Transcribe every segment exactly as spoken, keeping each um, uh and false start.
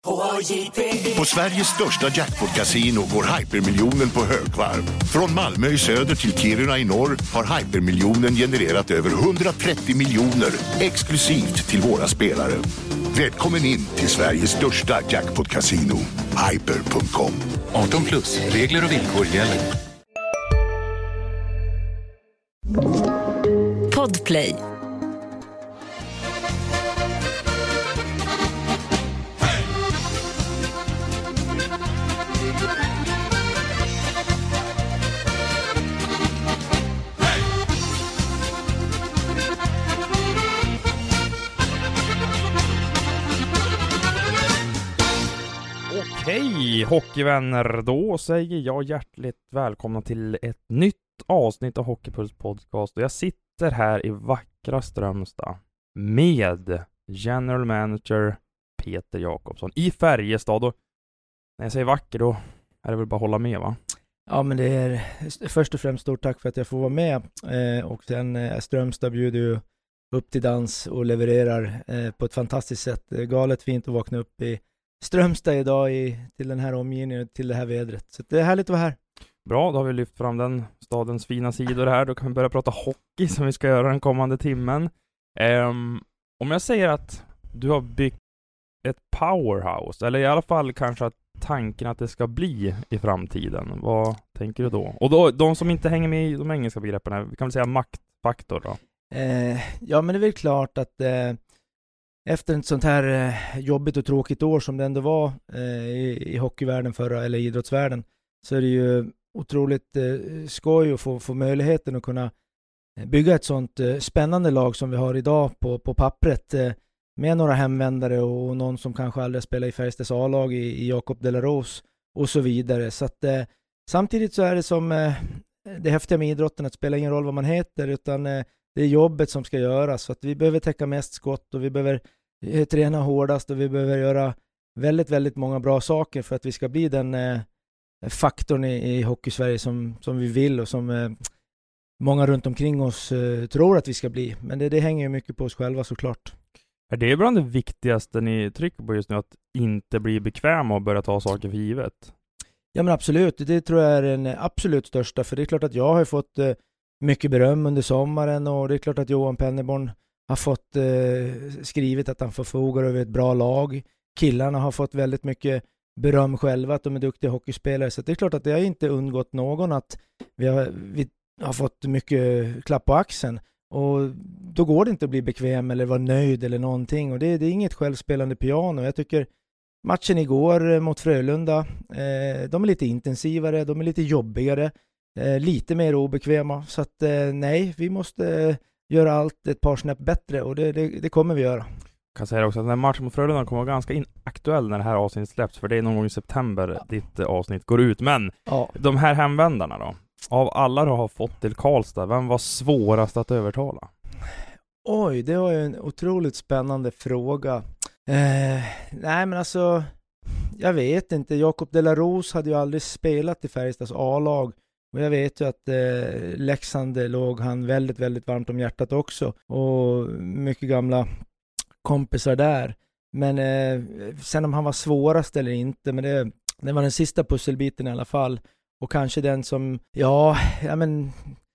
På Sveriges största jackpot-casino går hypermiljonen på högvarv. Från Malmö i söder till Kiruna i norr har hypermiljonen genererat över hundratrettio miljoner exklusivt till våra spelare. Välkommen in till Sveriges största jackpot-casino, hyper punkt com. arton plus, regler och villkor gäller. Podplay. Hej hockeyvänner, då säger jag hjärtligt välkomna till ett nytt avsnitt av Hockeypuls podcast. Och jag sitter här i vackra Strömstad med general manager Peter Jakobsson i Färjestad. Och när jag säger vacker då är det väl bara att hålla med, va? Ja, men det är först och främst stort tack för att jag får vara med. Eh, och sen eh, Strömstad bjuder ju upp till dans och levererar eh, på ett fantastiskt sätt. Det är galet fint att vakna upp i Strömstad idag i, till den här omgivningen, till det här vädret. Så det är härligt att vara här. Bra, då har vi lyft fram den stadens fina sidor här. Då kan vi börja prata hockey som vi ska göra den kommande timmen. Um, om jag säger att du har byggt ett powerhouse, eller i alla fall kanske att tanken att det ska bli i framtiden, vad tänker du då? Och då, de som inte hänger med i de engelska begreppen här, vi kan väl säga maktfaktor då? Eh, ja, men det är väl klart att eh, efter ett sånt här eh, jobbigt och tråkigt år som det ändå var eh, i, i hockeyvärlden förra, eller idrottsvärlden, så är det ju otroligt eh, skoj att få, få möjligheten att kunna bygga ett sånt eh, spännande lag som vi har idag på, på pappret eh, med några hemvändare och någon som kanske aldrig spelar i Färjestads A-lag i, i Jacob de la Rose och så vidare. Så att eh, samtidigt så är det som eh, det häftiga med idrotten, att spela ingen roll vad man heter, utan eh, det är jobbet som ska göras. Så att vi behöver täcka mest skott och vi behöver eh, träna hårdast och vi behöver göra väldigt, väldigt många bra saker för att vi ska bli den eh, faktorn i, i Hockey-Sverige som, som vi vill och som eh, många runt omkring oss eh, tror att vi ska bli. Men det, det hänger ju mycket på oss själva såklart. Är det bland det viktigaste ni trycker på just nu, att inte bli bekväma och börja ta saker för givet? Ja, men absolut. Det tror jag är den absolut största. För det är klart att jag har fått eh, mycket beröm under sommaren, och det är klart att Johan Penneborn har fått eh, skrivit att han förfogar över ett bra lag. Killarna har fått väldigt mycket beröm själva att de är duktiga hockeyspelare. Så det är klart att det har inte undgått någon att vi har, vi har fått mycket klapp på axeln. Och då går det inte att bli bekväm eller vara nöjd eller någonting. Och det, det är inget självspelande piano. Jag tycker matchen igår mot Frölunda, eh, de är lite intensivare, de är lite jobbigare, eh, lite mer obekväma. Så att eh, nej, vi måste eh, göra allt ett par snäpp bättre, och det, det, det kommer vi göra. Jag kan säga också att den här matchen mot Frölunda kommer vara ganska inaktuell när det här avsnittet släpps, för det är någon gång i september ja. ditt avsnitt går ut. Men ja. de här hemvändarna då? Av alla du har fått till Karlstad, vem var svårast att övertala? Oj, det var ju en otroligt spännande fråga. Eh, nej, men alltså, jag vet inte. Jacob de la Rose hade ju aldrig spelat i Färjestads A-lag. Och jag vet ju att eh, Leksand låg han väldigt, väldigt varmt om hjärtat också. Och mycket gamla kompisar där. Men eh, sen om han var svårast eller inte, men det, det var den sista pusselbiten i alla fall. Och kanske den som, ja, ja men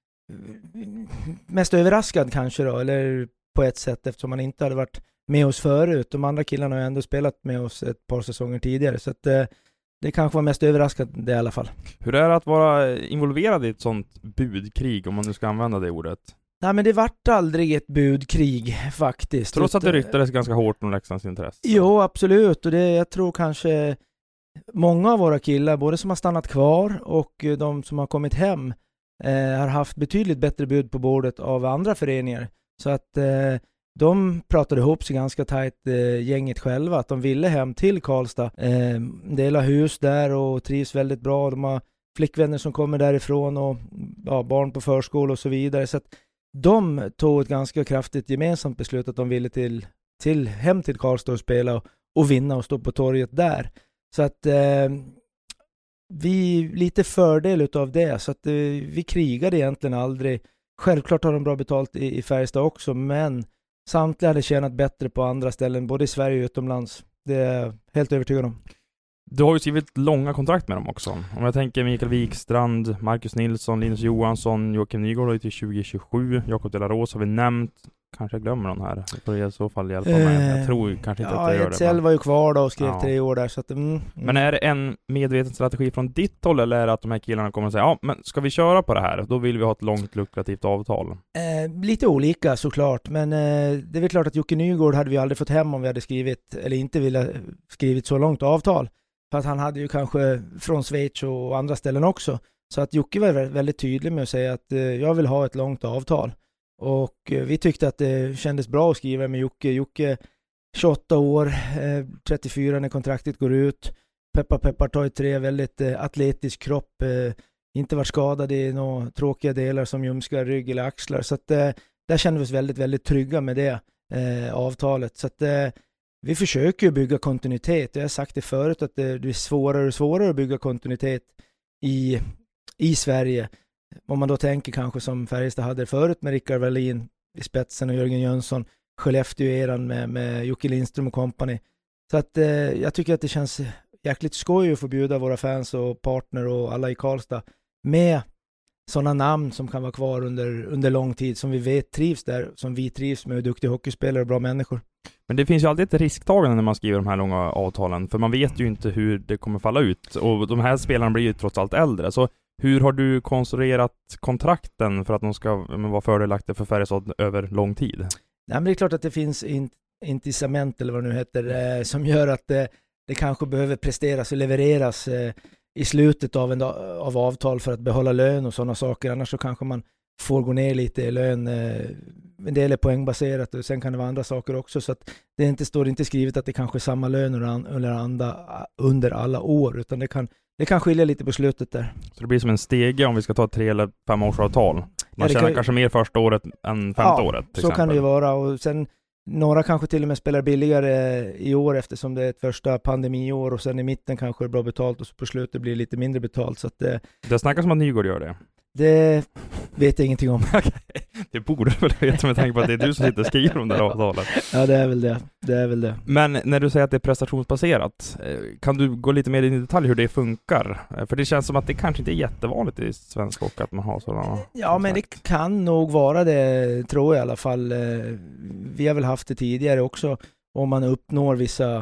mest överraskad kanske då, eller på ett sätt, eftersom han inte hade varit med oss förut. De andra killarna har ändå spelat med oss ett par säsonger tidigare, så att eh, det kanske var mest överraskande i alla fall. Hur är det att vara involverad i ett sånt budkrig, om man nu ska använda det ordet? Nej, men det vart aldrig ett budkrig faktiskt. Trots att det ryktades ganska hårt om Leksands intresse. Jo, absolut, och det, jag tror kanske många av våra killar, både som har stannat kvar och de som har kommit hem, eh, har haft betydligt bättre bud på bordet av andra föreningar. Så att eh, de pratade ihop sig ganska tajt, eh, gänget själva, att de ville hem till Karlstad. Eh, dela hus där och trivs väldigt bra. De har flickvänner som kommer därifrån och ja, barn på förskola och så vidare. Så att de tog ett ganska kraftigt gemensamt beslut att de ville till, till, hem till Karlstad och spela och, och vinna och stå på torget där. Så att eh, vi lite fördel utav det. Så att eh, vi krigade egentligen aldrig. Självklart har de bra betalt i, i Färjestad också, men samtliga hade tjänat bättre på andra ställen, både i Sverige och utomlands. Det är jag helt övertygad om. Du har ju skrivit långa kontrakt med dem också. Om jag tänker Mikael Wikstrand, Marcus Nilsson, Linus Johansson, Joakim Nygård till tjugo tjugosju, Jakob Delaros har vi nämnt. Kanske jag glömmer någon här. Det får i så fall hjälpa mig. Jag Eh, tror kanske inte ja, att jag gör det. Edsel var ju kvar då och skrev Ja. tre år där. Så att, mm, mm. Men är det en medveten strategi från ditt håll, eller är det att de här killarna kommer att säga ja, men ska vi köra på det här? Då vill vi ha ett långt lukrativt avtal. Eh, lite olika såklart, men eh, det är väl klart att Jocke Nygård hade vi aldrig fått hem om vi hade skrivit, eller inte ville skrivit så långt avtal. För att han hade ju kanske från Schweiz och andra ställen också. Så att Jocke var väldigt tydlig med att säga att eh, jag vill ha ett långt avtal. Och eh, vi tyckte att det kändes bra att skriva med Jocke. Jocke tjugoåtta år, eh, trettiofyra när kontraktet går ut. Peppar peppar tar ju tre, väldigt eh, atletisk kropp. Eh, inte varit skadad i några tråkiga delar som ljumskar, rygg eller axlar. Så att eh, där kände vi oss väldigt, väldigt trygga med det eh, avtalet. Så att eh, vi försöker ju bygga kontinuitet. Jag har sagt det förut att det blir svårare och svårare att bygga kontinuitet i, i Sverige. Om man då tänker kanske som Färjestad hade förut med Rickard Wallin i spetsen och Jörgen Jönsson, Skellefteå-eran med, med Jocke Lindström och company. Så att eh, jag tycker att det känns jäkligt skoj att få bjuda våra fans och partner och alla i Karlstad med sådana namn som kan vara kvar under, under lång tid, som vi vet trivs där, som vi trivs med, duktiga hockeyspelare och bra människor. Men det finns ju alltid ett risktagande när man skriver de här långa avtalen, för man vet ju inte hur det kommer falla ut. Och de här spelarna blir ju trots allt äldre. Så hur har du konstruerat kontrakten för att de ska vara fördelaktiga för Färjestad över lång tid? Nej, men det är klart att det finns in, incitament eller vad det nu heter eh, som gör att eh, det kanske behöver presteras och levereras eh, i slutet av, en, av avtal för att behålla lön och sådana saker. Annars så kanske man får gå ner lite i lön. Eh, en del är poängbaserat och sen kan det vara andra saker också. Så att det inte står inte skrivet att det kanske är samma lön under, andra, under alla år, utan det kan, det kan skilja lite på slutet där. Så det blir som en stege om vi ska ta ett tre eller fem års avtal. Man ja, tjänar kan, kanske mer första året än femte ja, året. Så exempel. kan det ju vara. Och sen några kanske till och med spelar billigare i år eftersom det är ett första pandemiår, och sen i mitten kanske det är bra betalt och så på slutet blir det lite mindre betalt. Så att det, det snackas som att Nygård gör det. Det vet jag ingenting om. Det borde du väl veta med tanke på att det är du som sitter och skriver om det här avtalet. Ja, det är väl det. Det är väl det. Men när du säger att det är prestationsbaserat, kan du gå lite mer in i detalj hur det funkar? För det känns som att det kanske inte är jättevanligt i svensk hockey att man har sådana. Ja, men det kan nog vara det, tror jag i alla fall. Vi har väl haft det tidigare också. Om man uppnår vissa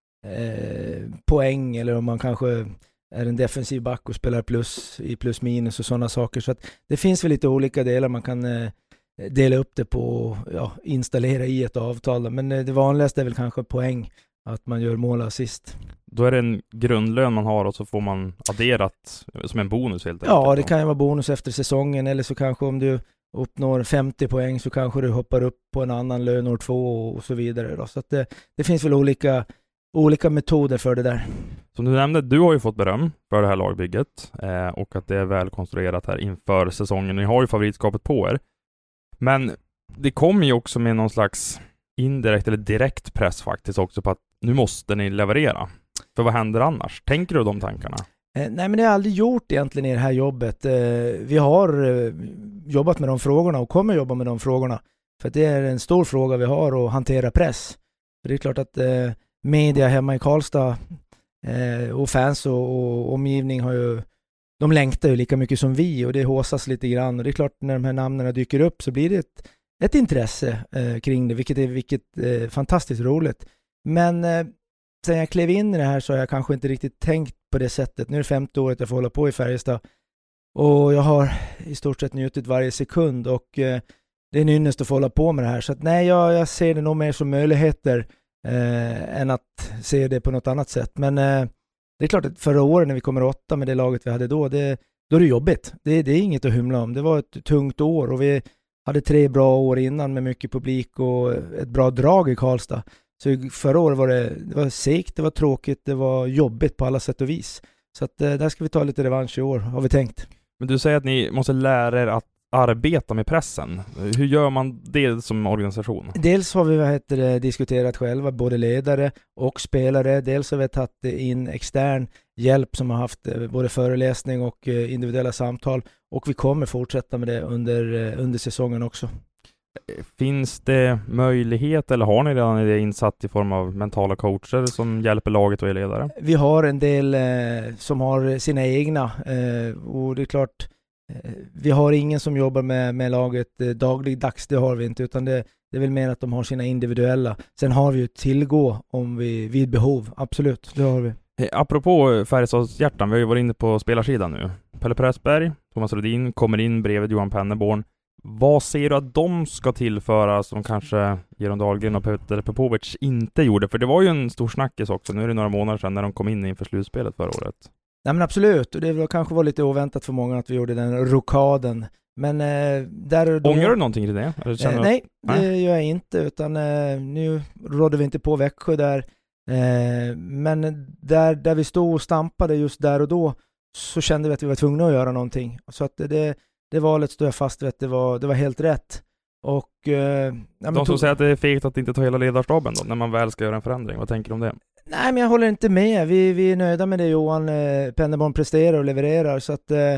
eh, poäng, eller om man kanske är en defensiv back och spelar plus i plus minus och sådana saker. Så att det finns väl lite olika delar man kan eh, dela upp det på och ja, installera i ett avtal. Men eh, det vanligaste är väl kanske poäng, att man gör mål och assist. Då är det en grundlön man har och så får man adderat som en bonus helt enkelt. Ja, det kan ju vara bonus efter säsongen, eller så kanske om du uppnår femtio poäng så kanske du hoppar upp på en annan lön år två och så vidare. Då. Så att det, det finns väl olika olika metoder för det där. Som du nämnde, du har ju fått beröm för det här lagbygget eh, och att det är väl konstruerat här inför säsongen. Ni har ju favoritskapet på er. Men det kommer ju också med någon slags indirekt eller direkt press faktiskt också på att nu måste ni leverera. För vad händer annars? Tänker du de tankarna? Eh, nej, men det har jag aldrig gjort egentligen i det här jobbet. Eh, vi har eh, jobbat med de frågorna och kommer jobba med de frågorna. För att det är en stor fråga vi har att hantera press. För det är klart att eh, media hemma i Karlstad eh, och fans och, och omgivning har ju, de längtar ju lika mycket som vi, och det håsas lite grann, och det är klart när de här namnen dyker upp så blir det ett, ett intresse eh, kring det, vilket är vilket, eh, fantastiskt roligt. Men eh, sen jag klev in i det här så har jag kanske inte riktigt tänkt på det sättet. Nu är det femte året jag får hålla på i Färjestad och jag har i stort sett njutit varje sekund, och eh, det är en ynnest att få hålla på med det här. Så att nej, jag, jag ser det nog mer som möjligheter Eh, än att se det på något annat sätt. Men eh, det är klart att förra året när vi kommer åtta med det laget vi hade då, det, då är det jobbigt. Det, det är inget att hymla om. Det var ett tungt år och vi hade tre bra år innan med mycket publik och ett bra drag i Karlstad. Så förra året var det, det var segt, det var tråkigt, det var jobbigt på alla sätt och vis. Så att eh, där ska vi ta lite revansch i år, har vi tänkt. Men du säger att ni måste lära er att arbeta med pressen. Hur gör man det som organisation? Dels har vi vad heter det, diskuterat själva, både ledare och spelare. Dels har vi tagit in extern hjälp som har haft både föreläsning och individuella samtal. Och vi kommer fortsätta med det under, under säsongen också. Finns det möjlighet, eller har ni redan det insatt i form av mentala coacher som hjälper laget och är ledare? Vi har en del eh, som har sina egna eh, och det är klart eh, vi har ingen som jobbar med, med laget eh, dagligdags, det har vi inte, utan det, det är väl mer att de har sina individuella. Sen har vi ju tillgå om vi vid behov, absolut, det har vi. Hey, apropå Färjestads hjärtan, vi har ju varit inne på spelarsidan nu. Pelle Pressberg, Thomas Rudin kommer in bredvid Johan Penneborn. Vad ser du att de ska tillföra som kanske Jeroen Dahlgren och Peter Popovic inte gjorde? För det var ju en stor snackis också. Nu är det några månader sedan när de kom in inför slutspelet förra året. Nej men absolut, och det var, kanske var lite oväntat för många att vi gjorde den rokaden. Men eh, där då... Ångrar du någonting till det? Eller känner eh, du... Nej, det nej, gör jag inte, utan eh, nu rådde vi inte på Växjö där. Eh, men där, där vi stod och stampade just där och då så kände vi att vi var tvungna att göra någonting. Så att det, det valet står jag fast vid att det var, det var helt rätt. Och, eh, ja, de som tog... säger att det är fegt att inte ta hela ledarstaben då, när man väl ska göra en förändring. Vad tänker du om det? Nej, men jag håller inte med. Vi, vi är nöjda med det Johan eh, Penneborn presterar och levererar. Så att, eh,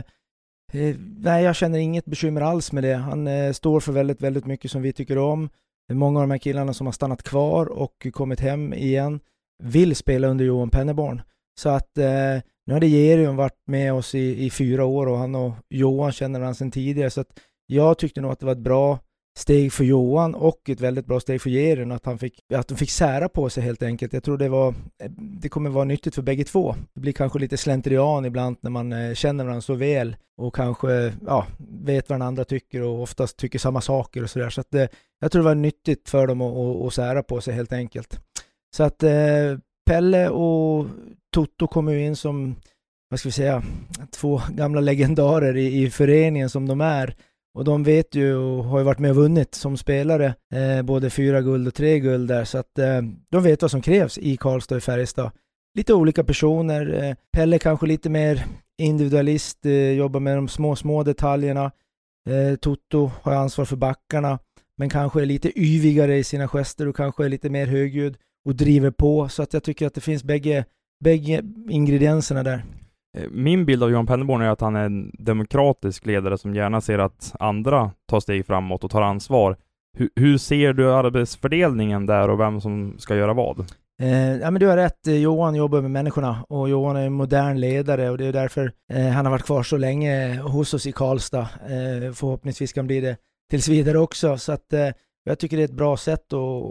nej, jag känner inget bekymmer alls med det. Han eh, står för väldigt, väldigt mycket som vi tycker om. Många av de här killarna som har stannat kvar och kommit hem igen vill spela under Johan Penneborn. Så att eh, nu hade Jerion varit med oss i, i fyra år och han och Johan känner han sedan tidigare. Så att jag tyckte nog att det var ett bra steg för Johan och ett väldigt bra steg för Jerion att han fick, att de fick sära på sig helt enkelt. Jag tror det var, det kommer vara nyttigt för bägge två. Det blir kanske lite slentrian ibland när man eh, känner varandra så väl och kanske ja, vet vad den andra tycker och oftast tycker samma saker och sådär. Så att eh, jag tror det var nyttigt för dem att, att, att sära på sig helt enkelt. Så att eh, Pelle och Toto kommer ju in som, vad ska vi säga, två gamla legendarer i, i föreningen som de är. Och de vet ju och har ju varit med och vunnit som spelare eh, både fyra guld och tre guld där. Så att eh, de vet vad som krävs i Karlstad och Färjestad. Lite olika personer. Eh, Pelle kanske lite mer individualist, eh, jobbar med de små, små detaljerna. Eh, Toto har ansvar för backarna. Men kanske är lite yvigare i sina gester och kanske är lite mer högljudd och driver på. Så att jag tycker att det finns bägge, bägge ingredienserna där. Min bild av Johan Penneborn är att han är en demokratisk ledare som gärna ser att andra tar steg framåt och tar ansvar. Hur, hur ser du arbetsfördelningen där och vem som ska göra vad? Eh, ja, men du har rätt. Johan jobbar med människorna och Johan är en modern ledare och det är därför eh, han har varit kvar så länge hos oss i Karlstad. Eh, förhoppningsvis kan bli det tills vidare också. Så att, eh, jag tycker det är ett bra sätt att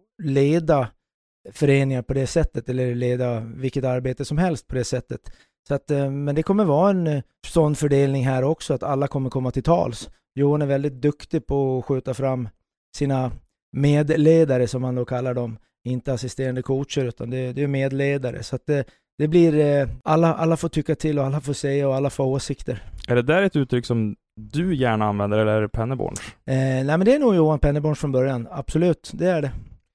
leda föreningar på det sättet eller leda vilket arbete som helst på det sättet. Så att, men det kommer vara en sån fördelning här också att alla kommer komma till tals. Johan är väldigt duktig på att skjuta fram sina medledare som man då kallar dem. Inte assisterande coacher utan det, det är medledare. Så att det, det blir alla, alla får tycka till och alla får säga och alla får åsikter. Är det där ett uttryck som du gärna använder eller är det Penneborns? Eh, nej men det är nog Johan Penneborns från början. Absolut, det är det.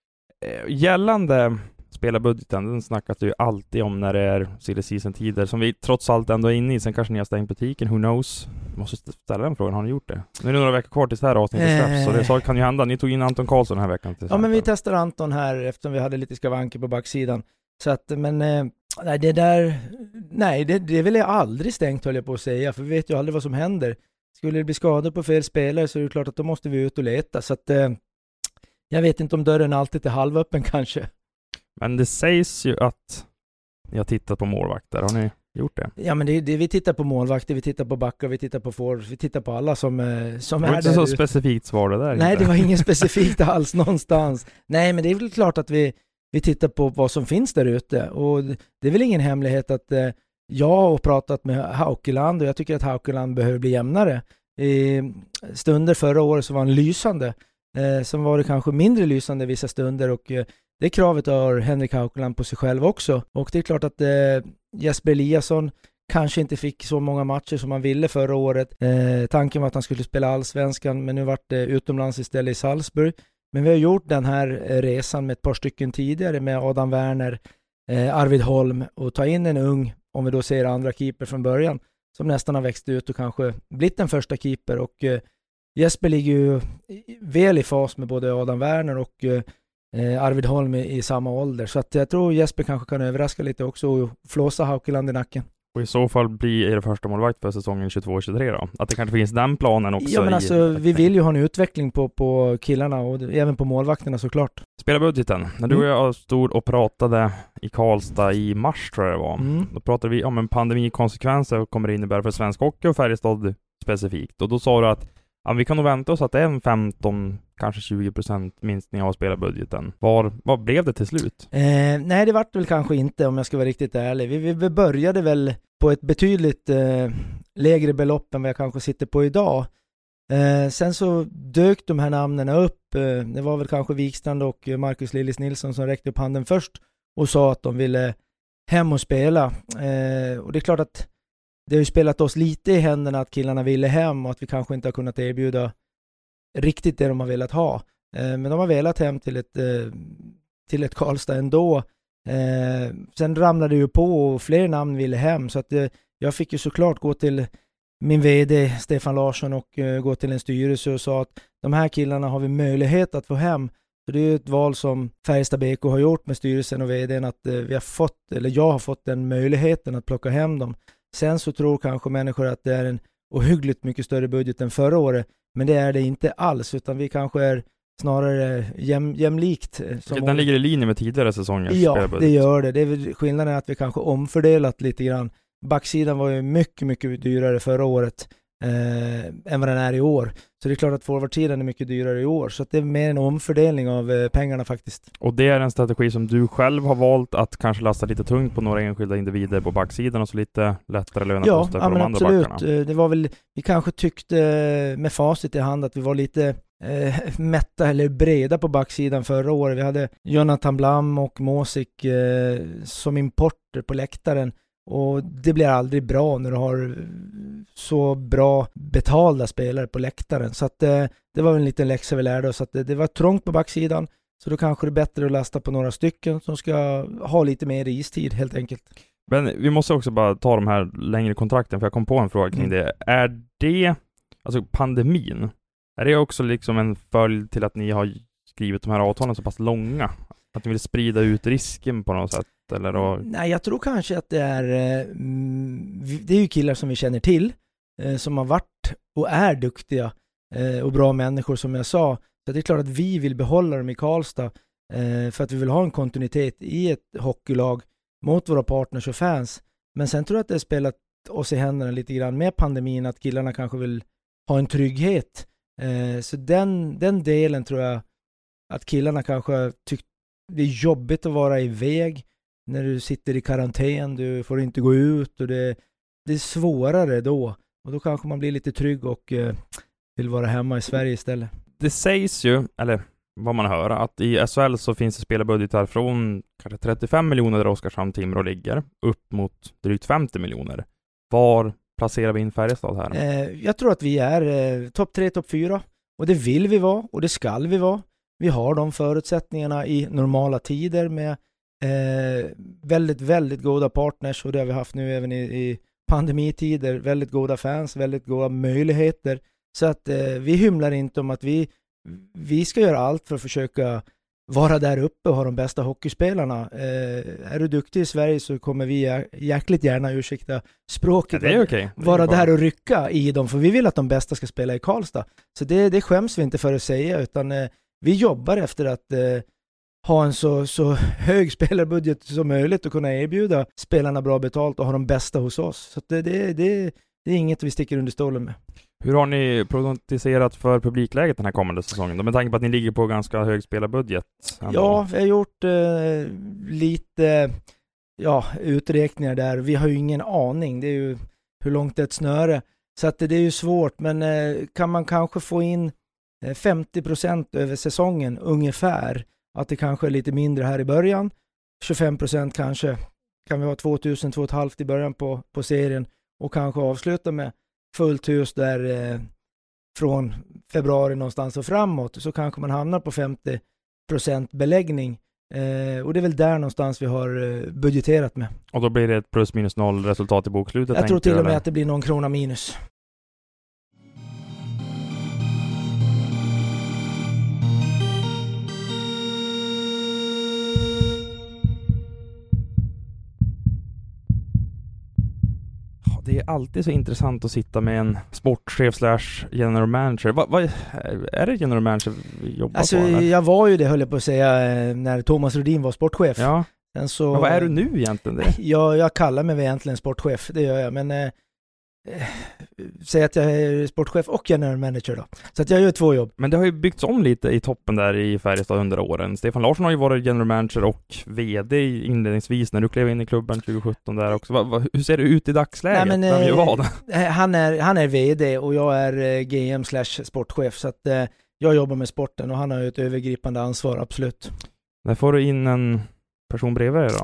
Eh, gällande spelarbudgeten, den snackas det ju alltid om när det är silly season-tider som vi trots allt ändå är inne i. Sen kanske ni har stängt butiken, who knows? Måste ställa den frågan, har ni gjort det? Nu är det några veckor kvar tills det här avsnittet släpps, eh. så det så kan ju hända. Ni tog in Anton Karlsson den här veckan. Ja, men vi testar Anton här eftersom vi hade lite skavanker på backsidan. Så att, men eh, nej, det där, nej, det, det vill jag aldrig stängt höll jag på att säga, för vi vet ju aldrig vad som händer. Skulle det bli skador på fel spelare så är det klart att då måste vi ut och leta. Så att, eh, jag vet inte om dörren alltid är halvöppen kanske. Men det sägs ju att ni har tittat på målvakter. Har ni gjort det? Ja, men det, det, vi tittar på målvakter, vi tittar på backar, vi tittar på forwards, vi tittar på alla som, som det var är inte där. Så specifikt svar det där. Nej, inte. det var inget specifikt alls någonstans. Nej, men det är väl klart att vi, vi tittar på vad som finns där ute. Och det är väl ingen hemlighet att eh, jag har pratat med Haukeland och jag tycker att Haukeland behöver bli jämnare. I stunder förra året så var han lysande. Eh, sen var det kanske mindre lysande vissa stunder och eh, det kravet har Henrik Haukeland på sig själv också. Och det är klart att eh, Jesper Eliasson kanske inte fick så många matcher som han ville förra året. Eh, tanken var att han skulle spela allsvenskan, men nu vart det utomlands istället i Salzburg. Men vi har gjort den här resan med ett par stycken tidigare med Adam Werner, eh, Arvid Holm och ta in en ung, om vi då ser andra keeper från början, som nästan har växt ut och kanske blivit den första keeper. Och eh, Jesper ligger ju väl i fas med både Adam Werner och eh, Arvid Holm i, i samma ålder. Så att jag tror Jesper kanske kan överraska lite också och flåsa Haukeland i nacken. Och i så fall blir er första målvakt för säsongen tjugotvå tjugotre då? Att det kanske finns den planen också? Ja, men alltså vi vill ju ha en utveckling på, på killarna och det, även på målvakterna såklart. Spelarbudgeten. När du och jag stod och pratade i Karlstad i mars tror jag det var. Mm. Då pratade vi om en pandemikonsekvenser kommer det innebära för svensk hockey och Färjestad specifikt. Och då sa du att ja, vi kan nog vänta oss att det är en femton, kanske tjugo procent minskning av spelarbudgeten. Var, vad blev det till slut? Eh, nej, det vart väl kanske inte, om jag ska vara riktigt ärlig. Vi, vi, vi började väl på ett betydligt eh, lägre belopp än vad jag kanske sitter på idag. Eh, sen så dök de här namnen upp. Eh, det var väl kanske Wikstrand och Marcus Lillis Nilsson som räckte upp handen först och sa att de ville hem och spela. Eh, och det är klart att det har ju spelat oss lite i händerna att killarna ville hem och att vi kanske inte har kunnat erbjuda riktigt det de har velat ha. Eh, men de har velat hem till ett, eh, till ett Karlstad ändå. Eh, sen ramlade det ju på och fler namn ville hem så att eh, jag fick ju såklart gå till min vd Stefan Larsson och eh, gå till en styrelse och sa att de här killarna har vi möjlighet att få hem. Så det är ju ett val som Färjestad B K har gjort med styrelsen och vdn att eh, vi har fått, eller jag har fått den möjligheten att plocka hem dem. Sen så tror kanske människor att det är en ohyggligt mycket större budget än förra året. Men det är det inte alls, utan vi kanske är snarare jäm, jämlikt. Som den ligger i linje med tidigare säsonger. Ja, det gör det. Det är väl skillnaden att vi kanske omfördelat lite grann. Backsidan var ju mycket, mycket dyrare förra året eh, än vad den är i år. Så det är klart att forwardsidan är mycket dyrare i år. Så att det är mer en omfördelning av eh, pengarna faktiskt. Och det är en strategi som du själv har valt att kanske lasta lite tungt på några enskilda individer på backsidan och så lite lättare löneposter ja, för de andra absolut. backarna. Det var väl, vi kanske tyckte med facit i hand att vi var lite eh, mätta eller breda på backsidan förra året. Vi hade Jonathan Blam och Måsik eh, som importer på läktaren. Och det blir aldrig bra när du har så bra betalda spelare på läktaren. Så att eh, det var en liten läxa vi lärde oss. Att det, det var trångt på backsidan. Så då kanske det är bättre att lasta på några stycken som ska ha lite mer istid helt enkelt. Men vi måste också bara ta de här längre kontrakten, för jag kom på en fråga kring mm. det. Är det, alltså pandemin, är det också liksom en följd till att ni har skrivit de här avtalen så pass långa? Att ni vill sprida ut risken på något sätt? Eller då? Nej, jag tror kanske att det är mm, det är ju killar som vi känner till eh, som har varit och är duktiga eh, och bra människor som jag sa. Så det är klart att vi vill behålla dem i Karlstad eh, för att vi vill ha en kontinuitet i ett hockeylag mot våra partners och fans. Men sen tror jag att det har spelat oss i händerna lite grann med pandemin att killarna kanske vill ha en trygghet. Eh, så den, den delen tror jag att killarna kanske tyckte det är jobbigt att vara iväg när du sitter i karantän, du får inte gå ut och det, det är svårare då. Och då kanske man blir lite trygg och eh, vill vara hemma i Sverige istället. Det sägs ju, eller vad man hör, att i S H L så finns det spelarbudgetar från kanske trettiofem miljoner där Oskarshamn Timrå ligger upp mot drygt femtio miljoner. Var placerar vi in Färjestad här? Eh, jag tror att vi är eh, topp tre, topp fyra. Och det vill vi vara och det skall vi vara. Vi har de förutsättningarna i normala tider med eh, väldigt, väldigt goda partners och det har vi haft nu även i, i pandemitider. Väldigt goda fans, väldigt goda möjligheter. Så att eh, vi hymlar inte om att vi, vi ska göra allt för att försöka vara där uppe och ha de bästa hockeyspelarna. Eh, är du duktig i Sverige så kommer vi jäkligt gärna, ursäkta språket, ja, det är okay. det är vara där och rycka i dem. För vi vill att de bästa ska spela i Karlstad. Så det, det skäms vi inte för att säga utan eh, vi jobbar efter att eh, ha en så, så hög spelarbudget som möjligt och kunna erbjuda spelarna bra betalt och ha de bästa hos oss. Så det, det, det, det är inget vi sticker under stolen med. Hur har ni prognostiserat för publikläget den här kommande säsongen? Då med tanke på att ni ligger på ganska hög spelarbudget. Ändå. Ja, vi har gjort eh, lite ja, uträkningar där. Vi har ju ingen aning. Det är ju hur långt det är ett snöre. Så att det, det är ju svårt. Men eh, kan man kanske få in femtio procent över säsongen ungefär. Att det kanske är lite mindre här i början. tjugofem procent kanske. Kan vi ha tvåtusen, två och ett halvt i början på, på serien. Och kanske avsluta med fullt hus där eh, från februari någonstans och framåt. Så kanske man hamnar på femtio procent beläggning. Eh, och det är väl där någonstans vi har eh, budgeterat med. Och då blir det ett plus minus noll resultat i bokslutet? Jag tror till och med eller? att det blir någon krona minus. Det är alltid så intressant att sitta med en sportchef slash general manager. Va, va, är det general manager vi jobbar alltså, på? Eller? Jag var ju det, höll jag på att säga, när Thomas Rudin var sportchef. Ja. Sen så, men vad är du nu egentligen? Det? Jag, jag kallar mig egentligen sportchef, det gör jag. Men eh, säg att jag är sportchef och general manager då. Så att jag gör två jobb. Men det har ju byggts om lite i toppen där i Färjestad under åren. Stefan Larsson har ju varit general manager och vd inledningsvis när du klev in i klubben tjugo sjutton där också. Va, va, hur ser det ut i dagsläget? Nej, men, Vem gör vad? Han är, han är vd och jag är G M slash sportchef. Så att eh, jag jobbar med sporten och han har ju ett övergripande ansvar, absolut. När får du in en person bredvid dig då?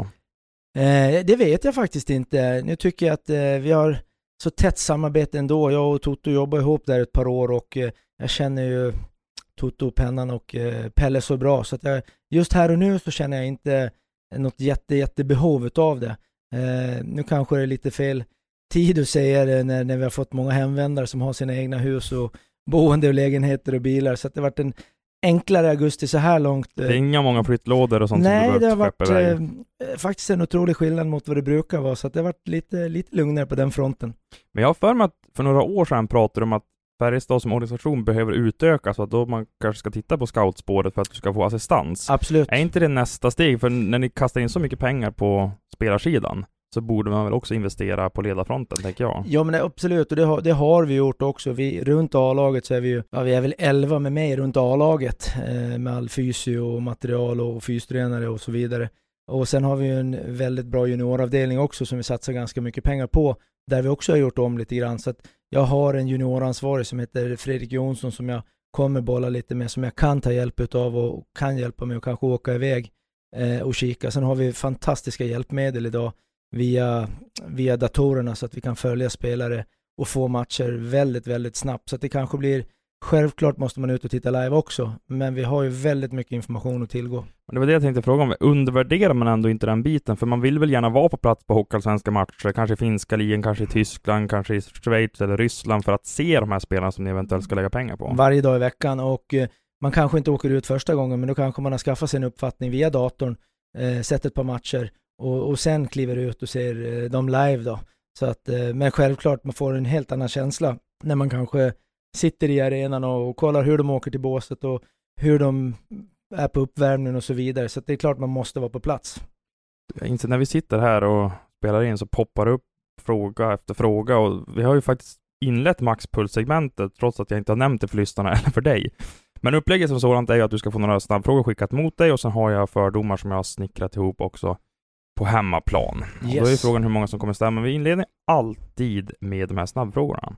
Eh, det vet jag faktiskt inte. Nu tycker jag att eh, vi har så tätt samarbete ändå. Jag och Toto jobbar ihop där ett par år och eh, jag känner ju Toto, Pennan och eh, Pelle så bra. Så att jag, just här och nu så känner jag inte något jätte, jätte behov av det. Eh, nu kanske det är lite fel tid att säga det när, när vi har fått många hemvändare som har sina egna hus och boende och lägenheter och bilar. Så att det har varit en enklare augusti så här långt. Det är inga många flyttlådor och sånt. Nej, som det har varit eh, faktiskt en otrolig skillnad mot vad det brukar vara. Så att det har varit lite, lite lugnare på den fronten. Men jag har för mig att för några år sedan pratade om att Färjestad som organisation behöver utökas så att då man kanske ska titta på scoutspåret för att du ska få assistans. Absolut. Är inte det nästa steg? För när ni kastar in så mycket pengar på spelarsidan så borde man väl också investera på ledarfronten, tänker jag. Ja, men absolut, och det har, det har vi gjort också. Vi, runt A-laget så är vi ju, ja, vi är väl elva med mig runt A-laget eh, med all fysio och material och fystränare och så vidare. Och sen har vi ju en väldigt bra junioravdelning också som vi satsar ganska mycket pengar på, där vi också har gjort om lite grann. Så att jag har en junioransvarig som heter Fredrik Jonsson som jag kommer bolla lite med, som jag kan ta hjälp av och kan hjälpa mig och kanske åka iväg eh, och kika. Sen har vi fantastiska hjälpmedel idag via, via datorerna så att vi kan följa spelare och få matcher väldigt, väldigt snabbt. Så att det kanske blir, självklart måste man ut och titta live också, men vi har ju väldigt mycket information att tillgå. Det var det jag tänkte fråga om. Undervärderar man ändå inte den biten? För man vill väl gärna vara på plats på hockeyallsvenska matcher, kanske i finska ligan, kanske i Tyskland, kanske i Schweiz eller Ryssland för att se de här spelarna som ni eventuellt ska lägga pengar på. Varje dag i veckan, och eh, man kanske inte åker ut första gången, men då kanske man har skaffat sig en uppfattning via datorn, eh, sett ett par matcher och, och sen kliver ut och ser eh, dem live då. Så att, eh, men självklart man får en helt annan känsla när man kanske sitter i arenan och, och kollar hur de åker till båset och hur de är på uppvärmningen och så vidare. Så att det är klart man måste vara på plats. Jag inser när vi sitter här och spelar in så poppar det upp fråga efter fråga, och vi har ju faktiskt inlett maxpuls-segmentet trots att jag inte har nämnt det för lyssnarna eller för dig. Men upplägget som sådant är ju att du ska få några snabbfrågor skickat mot dig, och sen har jag fördomar som jag har snickrat ihop också på hemmaplan. Yes. Och då är frågan hur många som kommer stämma. Vi inleder alltid med de här snabbfrågorna.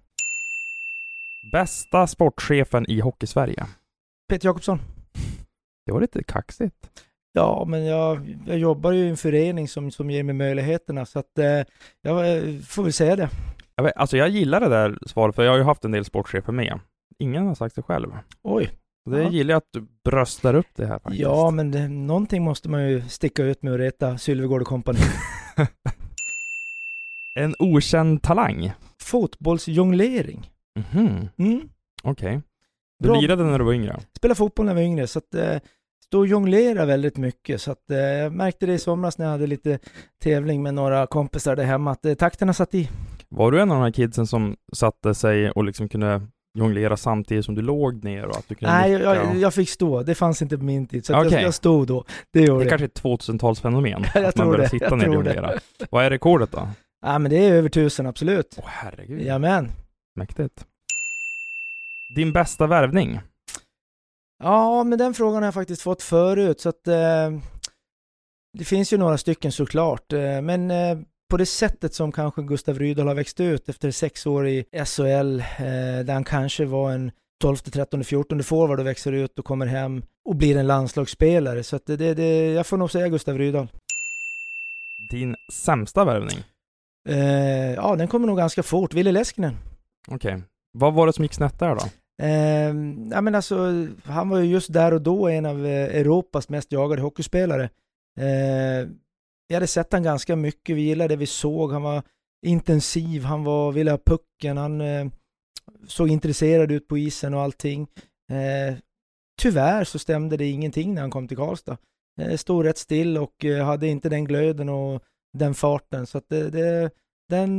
Bästa sportchefen i Hockey-Sverige? Peter Jakobsson. Det var lite kaxigt. Ja, men jag, jag jobbar ju i en förening som, som ger mig möjligheterna, så att eh, jag får väl säga det. Jag vet, alltså jag gillar det där svaret, för jag har ju haft en del sportchefer med. Ingen har sagt det själv. Oj. Det ja. Gillar jag att du bröstar upp det här faktiskt. Ja, men det, någonting måste man ju sticka ut med och reta Sylvegård och kompani. En okänd talang? Fotbollsjonglering. Mhm. Mm. Okej. Okay. Du Bra. Lirade när du var yngre? Spelade fotboll när jag var yngre, så att eh, stå och jonglera väldigt mycket. Så att eh, jag märkte det i somras när jag hade lite tävling med några kompisar där hemma, att eh, takterna satt i. Var du en av de här kidsen som satte sig och liksom kunde jonglera samtidigt som du låg ner? Och att du kunde Nej, jag, jag, jag fick stå. Det fanns inte på min tid. Så okay. jag, jag stod då. Det, det är kanske ett tvåtusentalsfenomen. jag att man tror börjar det. sitta jag ner och jonglera. Vad är rekordet då? Ja, men det är över tusen, absolut. Åh, herregud. Jamen. Mäktigt. Din bästa värvning? Ja, men den frågan har jag faktiskt fått förut. Så att eh, det finns ju några stycken såklart. Eh, men eh, på det sättet som kanske Gustav Rydahl har växt ut efter sex år i S H L, eh, där han kanske var en tolfte, trettonde, fjortonde forward och växer ut och kommer hem och blir en landslagsspelare. Så att det, det, det, jag får nog säga Gustav Rydahl. Din sämsta värvning? Eh, ja, den kommer nog ganska fort. Ville Leskinen. Okej. Okay. Vad var det som gick snett där då? Eh, ja, men alltså, han var ju just där och då en av Europas mest jagade hockeyspelare. Eh, jag hade sett han ganska mycket. Vi gillade det vi såg. Han var intensiv. Han var, ville ha pucken. Han eh, såg intresserad ut på isen och allting. Eh, tyvärr så stämde det ingenting när han kom till Karlstad. Eh, stod rätt still och eh, hade inte den glöden och den farten. Så att det, det, den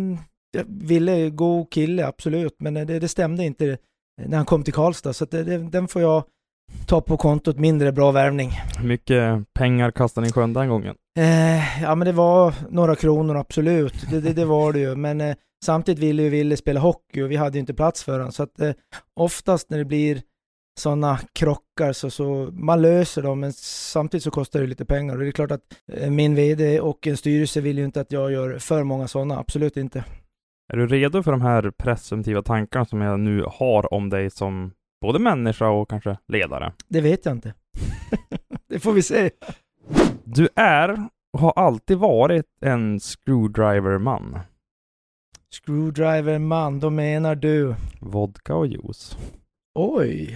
jag ville gå kille, absolut, men det, det stämde inte när han kom till Karlstad, så att det, det, den får jag ta på kontot, mindre bra värvning. Hur mycket pengar kastade ni i sjön den gången? Eh, ja, men det var några kronor, absolut. Det, det, det var det ju. Men eh, samtidigt ville ju Ville spela hockey och vi hade ju inte plats för honom. Så att eh, oftast när det blir sådana krockar så, så man löser dem, men samtidigt så kostar det lite pengar. Och det är klart att eh, min vd och en styrelse vill ju inte att jag gör för många sådana. Absolut inte. Är du redo för de här presumtiva tankarna som jag nu har om dig som både människa och kanske ledare? Det vet jag inte. Det får vi se. Du är och har alltid varit en screwdriver-man. Screwdriver-man, då menar du? Vodka och juice. Oj.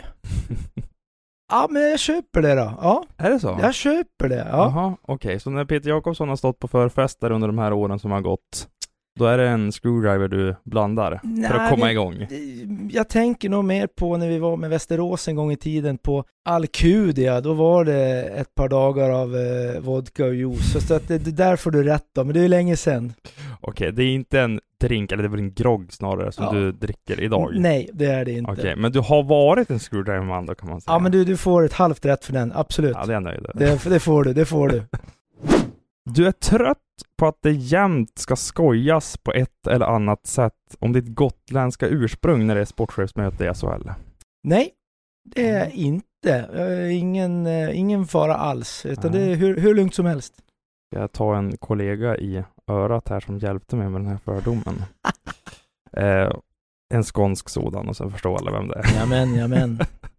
Ja, men jag köper det då. Ja. Är det så? Jag köper det, ja. Jaha, okej. Okay. Så när Peter Jakobsson har stått på förfester under de här åren som har gått, då är det en screwdriver du blandar Nej, för att komma det, igång? Jag tänker nog mer på när vi var med Västerås en gång i tiden på Alcudia. Då var det ett par dagar av eh, vodka och juice. Så att det, det där får du rätt då, men det är länge sedan. Okej, det är inte en drink, eller det är väl en grogg snarare som ja. du dricker idag? Nej, det är det inte. Okej, men du har varit en screwdriver-man då, kan man säga. Ja, men du, du får ett halvt rätt för den, absolut. Ja, det är jag nöjd. Det, det får du, det får du. Du är trött på att det jämt ska skojas på ett eller annat sätt om ditt gotländska ursprung när det är sportchefsmöte i S H L? Nej, det är inte. Ingen, ingen fara alls, utan Nej. det är hur, hur lugnt som helst. Jag tar en kollega i örat här som hjälpte mig med den här fördomen. eh, en skånsk sådan, och så förstår alla vem det är. Jamen, jamen.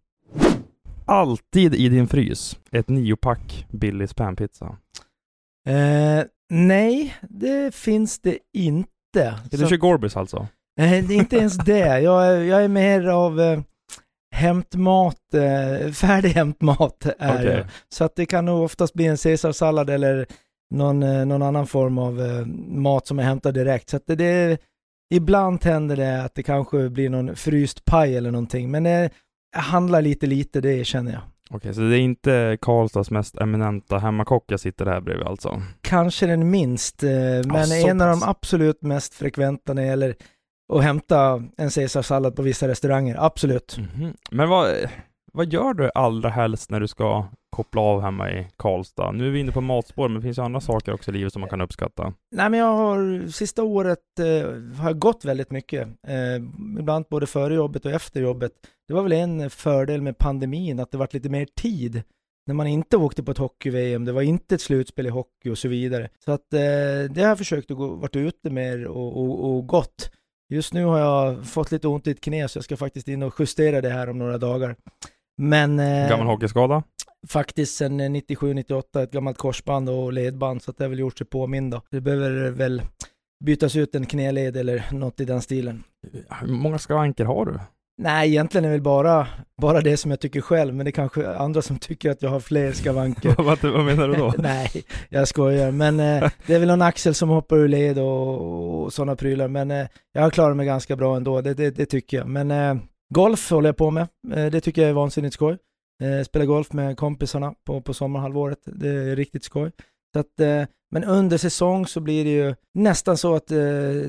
Alltid i din frys ett niopack Billys panpizza. Eh, nej, det finns det inte. Är du kör Gorbis alltså? Eh, det är inte ens det. Jag är, jag är mer av eh, hämtmat, eh, färdig hämtmat är okay. jag. Så att det kan nog oftast bli en caesarsallad eller någon, eh, någon annan form av eh, mat som är hämtad direkt. Så att det, det ibland händer det att det kanske blir någon fryst paj eller någonting. Men det eh, handlar lite lite, det känner jag. Okej, så det är inte Karlstads mest eminenta hemmakock jag sitter här bredvid alltså? Kanske den minst, men ja, en av de absolut mest frekventa när det gäller att hämta en caesarsallad på vissa restauranger, absolut. Mm-hmm. Men vad, vad gör du allra helst när du ska koppla av hemma i Karlstad? Nu är vi inne på matspår, men det finns ju andra saker också i livet som man kan uppskatta. Nej, men jag har sista året eh, har gått väldigt mycket. Eh, ibland både före jobbet och efter jobbet. Det var väl en fördel med pandemin att det var lite mer tid när man inte åkte på ett hockey-V M. Det var inte ett slutspel i hockey och så vidare. Så att eh, det har jag försökt att gå, varit ute mer och, och, och gått. Just nu har jag fått lite ont i ett knä, så jag ska faktiskt in och justera det här om några dagar. Men eh, gammal hockeyskada? Faktiskt sen nittiosju nittioåtta ett gammalt korsband och ledband, så att det har väl gjort sig påminn då. Det behöver väl bytas ut en knäled eller något i den stilen. Hur många skavanker har du? Nej, egentligen är det väl bara, bara det som jag tycker själv, men det är kanske andra som tycker att jag har fler skavanker. vad, vad menar du då? Nej, jag skojar. Men eh, det är väl någon axel som hoppar ur led och, och sådana prylar. Men eh, jag har klarat mig ganska bra ändå, det, det, det tycker jag. Men eh, golf håller jag på med. Eh, det tycker jag är vansinnigt skoj. Eh, spela golf med kompisarna på, på sommarhalvåret. Det är riktigt skoj. Så att, eh, men under säsong så blir det ju nästan så att eh,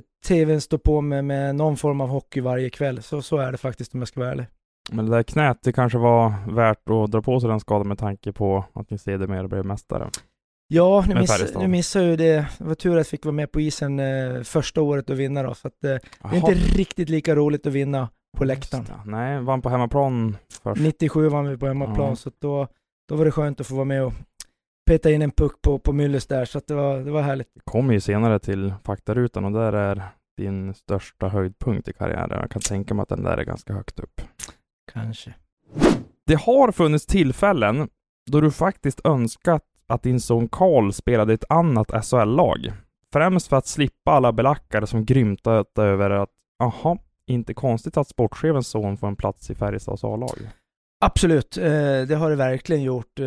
tvn står på med, med någon form av hockey varje kväll. Så, så är det faktiskt, om jag ska vara ärlig. Men det där knät, det kanske var värt att dra på sig den skadan med tanke på att ni ser det mer och blev mästare. Ja, nu, miss, nu missar ju det. Det var tur att jag fick vara med på isen eh, första året och vinna då. Så att, eh, det är inte riktigt lika roligt att vinna på läktaren. Nej, vann på hemmaplan först. nittiosju vann vi på hemmaplan, ja. Så att då, då var det skönt att få vara med och peta in en puck på, på Myllys där, så att det var, det var härligt. Jag kommer ju senare till faktarutan och där är din största höjdpunkt i karriären. Jag kan tänka mig att den där är ganska högt upp. Kanske. Det har funnits tillfällen då du faktiskt önskat att din son Karl spelade ett annat S H L-lag. Främst för att slippa alla belackare som grymtat över att aha, inte konstigt att sportchefens son får en plats i Färjestads A-lag. Absolut, det har det verkligen gjort.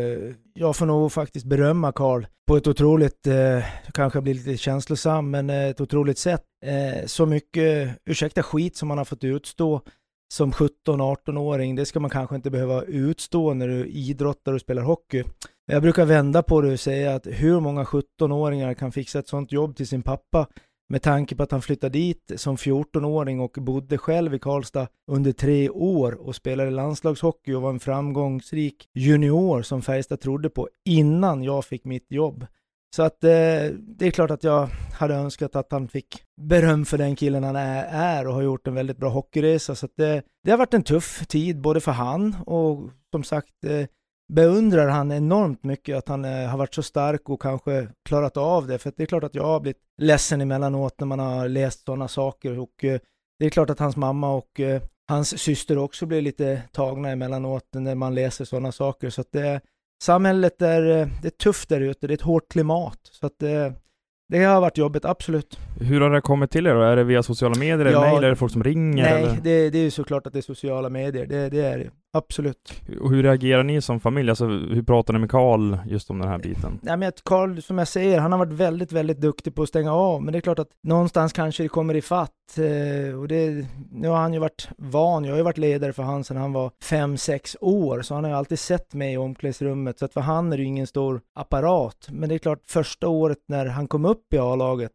Jag får nog faktiskt berömma Karl på ett otroligt, kanske blir lite känslosam, men ett otroligt sätt. Så mycket, ursäkta skit som man har fått utstå som sjutton-arton-åring, det ska man kanske inte behöva utstå när du idrottar och spelar hockey. Jag brukar vända på det och säga att hur många sjutton-åringar kan fixa ett sånt jobb till sin pappa med tanke på att han flyttade dit som fjorton-åring och bodde själv i Karlstad under tre år och spelade landslagshockey och var en framgångsrik junior som Färjestad trodde på innan jag fick mitt jobb. Så att eh, det är klart att jag hade önskat att han fick beröm för den killen han är, är och har gjort en väldigt bra hockeyresa. Så att det, det har varit en tuff tid både för han och som sagt eh, beundrar han enormt mycket att han eh, har varit så stark och kanske klarat av det. För att det är klart att jag har blivit ledsen emellanåt när man har läst sådana saker. Och eh, det är klart att hans mamma och eh, hans syster också blir lite tagna emellanåt när man läser sådana saker. Så att det, samhället är, det är tufft där ute. Det är ett hårt klimat. Så att det, det har varit jobbigt, absolut. Hur har det kommit till er då? Är det via sociala medier, ja, mejl, är det folk som ringer? Nej, eller? Det, det är ju såklart att det är sociala medier. Det, det är det, absolut. Och hur reagerar ni som familj? Alltså, hur pratar ni med Karl just om den här biten? Nej, men Karl, som jag säger, han har varit väldigt, väldigt duktig på att stänga av. Men det är klart att någonstans kanske det kommer i fatt. Eh, och det, nu har han ju varit van. Jag har ju varit ledare för han sedan han var fem sex år. Så han har ju alltid sett mig i omklädningsrummet. Så att för han är det ju ingen stor apparat. Men det är klart, första året när han kom upp i A-laget.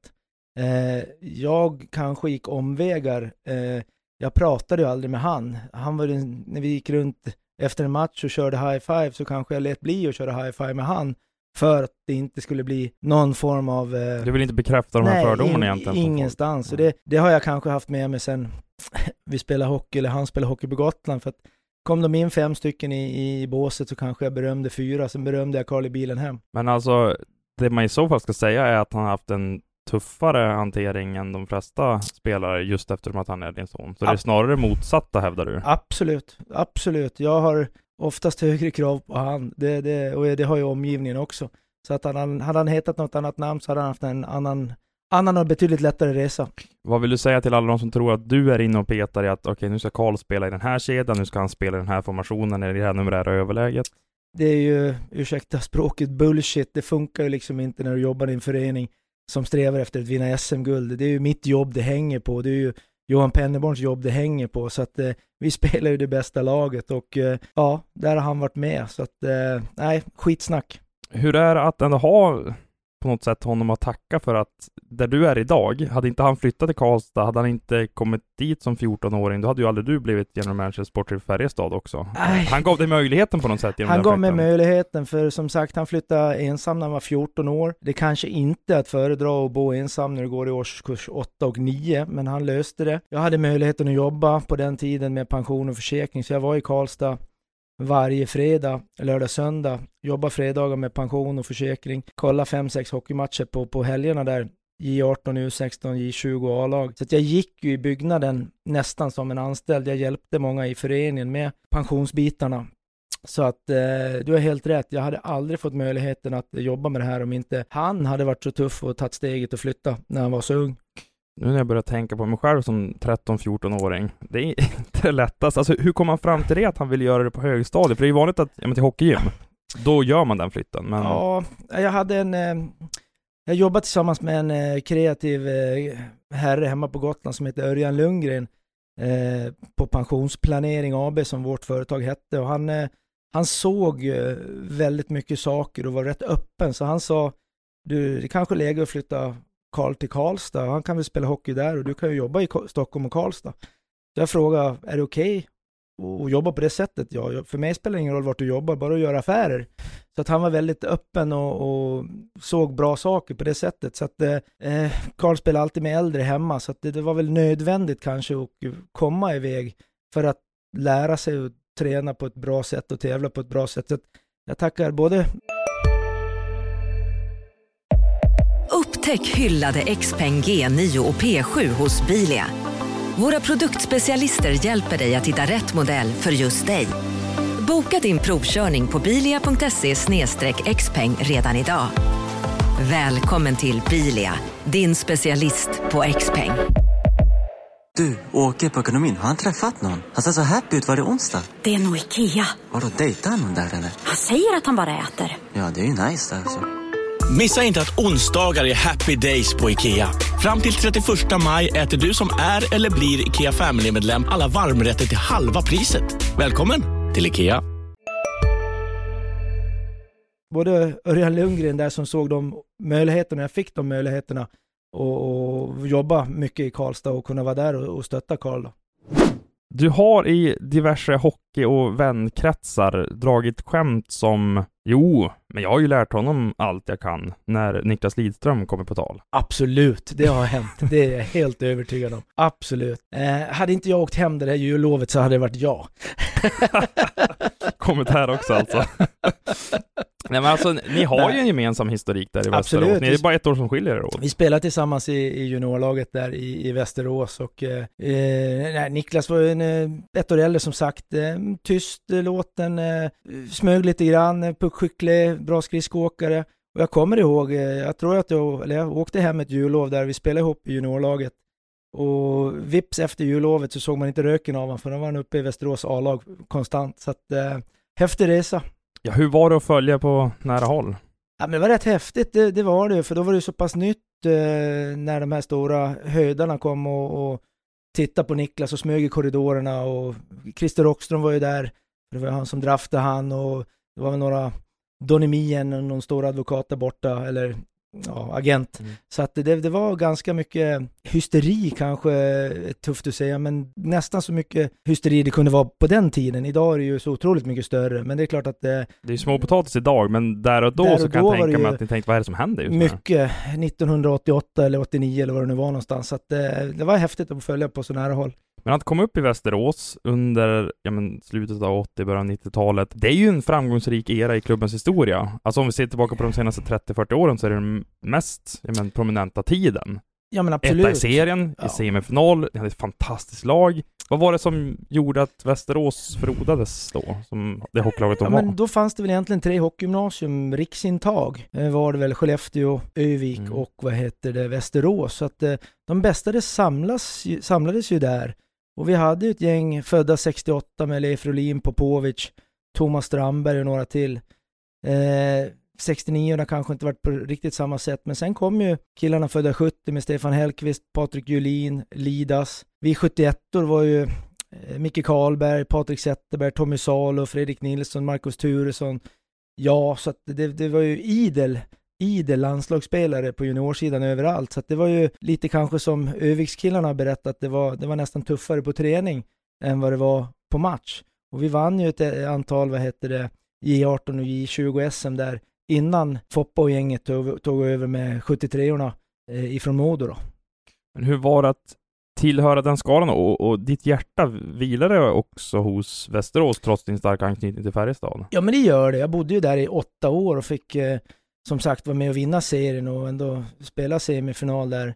Eh, jag kanske gick omvägar. Eh, jag pratade ju aldrig med han. Han var den, när vi gick runt efter en match och körde high five så kanske jag lät bli att köra high five med han. För att det inte skulle bli någon form av... Eh, du vill inte bekräfta de här nej, fördomarna in, egentligen? Ingenstans. Så det, det har jag kanske haft med mig sen vi spelade hockey, eller han spelade hockey på Gotland. För att kom de in fem stycken i, i båset så kanske jag berömde fyra. Sen berömde jag Karl i bilen hem. Men alltså, det man i så fall ska säga är att han har haft en tuffare hantering än de flesta spelare just eftersom att han är din son. Så det är snarare motsatta, hävdar du? Absolut, absolut. Jag har oftast högre krav på han. Det, det, och det har ju omgivningen också. Så att han, hade han hetat något annat namn så hade han haft en annan, annan och betydligt lättare resa. Vad vill du säga till alla de som tror att du är inne och petar i att okej, okay, nu ska Karl spela i den här kedjan, nu ska han spela i den här formationen i det här numerära överläget? Det är ju, ursäkta språket, bullshit. Det funkar ju liksom inte när du jobbar i en förening som strävar efter att vinna S M-guld. Det är ju mitt jobb det hänger på. Det är ju Johan Penneborns jobb det hänger på. Så att eh, vi spelar ju det bästa laget. Och eh, ja, där har han varit med. Så att, eh, nej, skitsnack. Hur är det att ändå ha på något sätt honom att tacka för att där du är idag, hade inte han flyttat till Karlstad, hade han inte kommit dit som fjorton-åring, då hade ju aldrig du blivit general manager sport i Färjestad också. Nej. Han gav dig möjligheten på något sätt. Han gav mig möjligheten, för som sagt, han flyttade ensam när han var fjorton år. Det kanske inte är att föredra att bo ensam när du går i årskurs åtta och nio, men han löste det. Jag hade möjligheten att jobba på den tiden med pension och försäkring, så jag var i Karlstad varje fredag, lördag, söndag. Jobba fredagar med pension och försäkring. Kolla fem sex hockeymatcher på, på helgerna där. J arton, U sexton, J tjugo A-lag. Så att jag gick ju i byggnaden nästan som en anställd. Jag hjälpte många i föreningen med pensionsbitarna. Så att eh, du har helt rätt. Jag hade aldrig fått möjligheten att jobba med det här om inte han hade varit så tuff och tagit steget och flytta när han var så ung. Nu när jag börjar tänka på mig själv som tretton-fjorton-åring, det är inte det lättast. Alltså, hur kom man fram till det att han ville göra det på högstadiet? För det är ju vanligt att, ja, men till hockeygym, då gör man den flytten. Men... Ja, jag hade en... Eh, jag jobbade tillsammans med en eh, kreativ eh, herre hemma på Gotland som heter Örjan Lundgren eh, på Pensionsplanering A B som vårt företag hette. Och han, eh, han såg eh, väldigt mycket saker och var rätt öppen. Så han sa, du, det kanske är läge att flytta Karl till Karlstad. Han kan väl spela hockey där och du kan ju jobba i Stockholm och Karlstad. Så jag frågade, är det okej okay att jobba på det sättet? Ja, för mig spelar det ingen roll vart du jobbar, bara att göra affärer. Så att han var väldigt öppen och, och såg bra saker på det sättet. Så att eh, Karl spelade alltid med äldre hemma, så att det, det var väl nödvändigt kanske att komma iväg för att lära sig och träna på ett bra sätt och tävla på ett bra sätt. Så att jag tackar både... Upptäck hyllade X-Peng G nio och P sju hos Bilia. Våra produktspecialister hjälper dig att hitta rätt modell för just dig. Boka din provkörning på bilia punkt se slash xpeng redan idag. Välkommen till Bilia, din specialist på X-Peng. Du, Åke på ekonomin, har han träffat någon? Han ser så happy ut, var det onsdag? Det är nog Ikea. Har du dejtat någon där eller? Han säger att han bara äter. Ja, det är ju nice där alltså. Missa inte att onsdagar är happy days på Ikea. Fram till trettioförsta maj äter du som är eller blir Ikea Family-medlem alla varmrätter till halva priset. Välkommen till Ikea. Både Örjan Lundgren där som såg de möjligheterna, jag fick de möjligheterna och, och jobba mycket i Karlstad och kunna vara där och, och stötta Karl då. Du har i diverse hockey- och vänkretsar dragit skämt som jo, men jag har ju lärt honom allt jag kan när Niklas Lidström kommer på tal. Absolut, det har hänt. Det är jag helt övertygad om. Absolut. Eh, hade inte jag åkt hem det där jullovet så hade det varit jag. Kommit här också alltså. Nej, men alltså, ni har Nej. ju en gemensam historik där i Absolut. Västerås. Ni är bara ett år som skiljer er åt. Vi spelade tillsammans i, i juniorlaget där i, i Västerås och eh, nej, Niklas var en, ett år äldre som sagt. Eh, tyst låten, eh, smög lite grann, puckskicklig, bra skridskåkare. Och jag kommer ihåg, eh, jag tror att jag, eller jag åkte hem ett jullov där vi spelade ihop i juniorlaget. Och vips efter jullovet så såg man inte röken av honom för då var han uppe i Västerås A-lag konstant. Så att, eh, häftig resa. Ja, hur var det att följa på nära håll? Ja, men det var rätt häftigt, det, det var det. För då var det så pass nytt eh, när de här stora höjdarna kom och, och tittade på Niklas och smög i korridorerna. Och Christer Rockström var ju där. Det var han som draftade han och det var väl några Donimien och någon stor advokat där borta. Eller ja, agent. Mm. Så att det, det var ganska mycket hysteri kanske, tufft att säga, men nästan så mycket hysteri det kunde vara på den tiden. Idag är det ju så otroligt mycket större, men det är klart att det... Det är små potatis idag, men där och då där och så kan då jag tänka mig att ni tänkte, vad är det som händer just mycket, nittonhundraåttioåtta eller åttionio eller vad det nu var någonstans. Så att det, det var häftigt att följa på så nära håll. Men att komma upp i Västerås under ja, men, slutet av åttio, början av nittiotalet, det är ju en framgångsrik era i klubbens historia. Alltså om vi ser tillbaka på de senaste trettio till fyrtio åren så är det den mest ja, men, prominenta tiden. Ja, men absolut. Etta i serien, ja. I semifinal, ni hade ett fantastiskt lag. Vad var det som gjorde att Västerås frodades då, som det hockeylaget de ja, var? Men då fanns det väl egentligen tre hockeygymnasium, riksintag. Det var det väl Skellefteå, Övik mm. och vad heter det, Västerås. Så att de bästa det samlas, samlades ju där. Och vi hade ett gäng födda sextioåtta med Leif Rolin, Popovic, Thomas Strandberg och några till. Eh, sextionio har kanske inte varit på riktigt samma sätt. Men sen kom ju killarna födda sjuttio med Stefan Hellqvist, Patrik Julin, Lidas. Vi sjuttioett var ju eh, Micke Karlberg, Patrik Zetterberg, Tommy Salo, Fredrik Nilsson, Marcus Turesson. Ja, så att det, det var ju idel. idel landslagsspelare på juniorsidan överallt. Så att det var ju lite kanske som Övikskillarna har berättat, det var, det var nästan tuffare på träning än vad det var på match. Och vi vann ju ett antal, vad heter det, J arton och J tjugo S M där innan Foppa och gänget tog, tog över med sjuttiotre-orna eh, ifrån Modo då. Men hur var det att tillhöra den skalan och, och ditt hjärta vilade också hos Västerås trots din starka anknytning till Färjestad? Ja, men det gör det. Jag bodde ju där i åtta år och fick eh, som sagt var med och vinna serien och ändå spela semifinal där.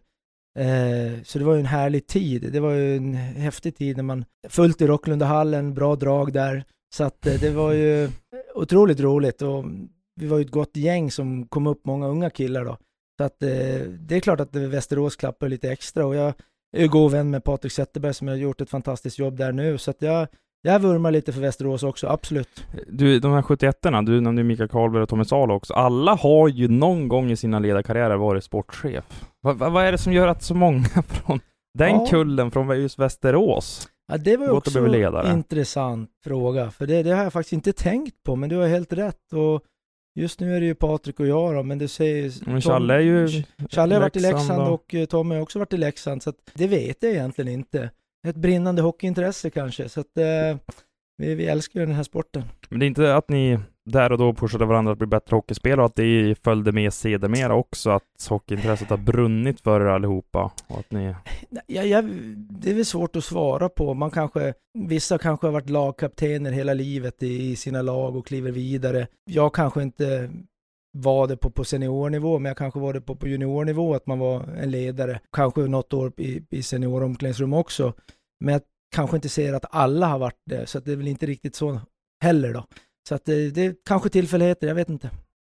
Eh, så det var ju en härlig tid. Det var ju en häftig tid när man fullt i Rocklundahallen, bra drag där. Så att eh, det var ju otroligt roligt och vi var ju ett gott gäng som kom upp, många unga killar då. Så att eh, det är klart att Västerås klappar lite extra och jag är ju god vän med Patrik Zetterberg som har gjort ett fantastiskt jobb där nu. Så att jag Jag vurmar lite för Västerås också, absolut. Du, de här sjuttioettorna, du nämnde Mikael Karlberg och Tommy Salo också. Alla har ju någon gång i sina ledarkarriärer varit sportchef. Vad va, va är det som gör att så många från den ja. kullen från just Västerås ja, det var också en intressant fråga. För det, det har jag faktiskt inte tänkt på, men du har helt rätt. Och just nu är det ju Patrik och jag då, men du säger... Men Challe är ju... Challe har varit i Leksand och Tommy har också varit i Leksand, så att det vet jag egentligen inte. Ett brinnande hockeyintresse kanske, så att eh, vi, vi älskar ju den här sporten. Men det är inte att ni där och då pushade varandra att bli bättre hockeyspelare och att det följde med sedermera också, att hockeyintresset har brunnit för er allihopa? Och att ni... ja, ja, det är väl svårt att svara på. Man kanske, vissa kanske har varit lagkaptener hela livet i, i sina lag och kliver vidare. Jag kanske inte var det på, på seniornivå, men jag kanske var det på, på juniornivå, att man var en ledare. Kanske något år i, i senioromklädningsrum också. Men jag kanske inte ser att alla har varit det, så att det är väl inte riktigt så heller då. Så att det, det är kanske tillfälligheter, jag vet inte.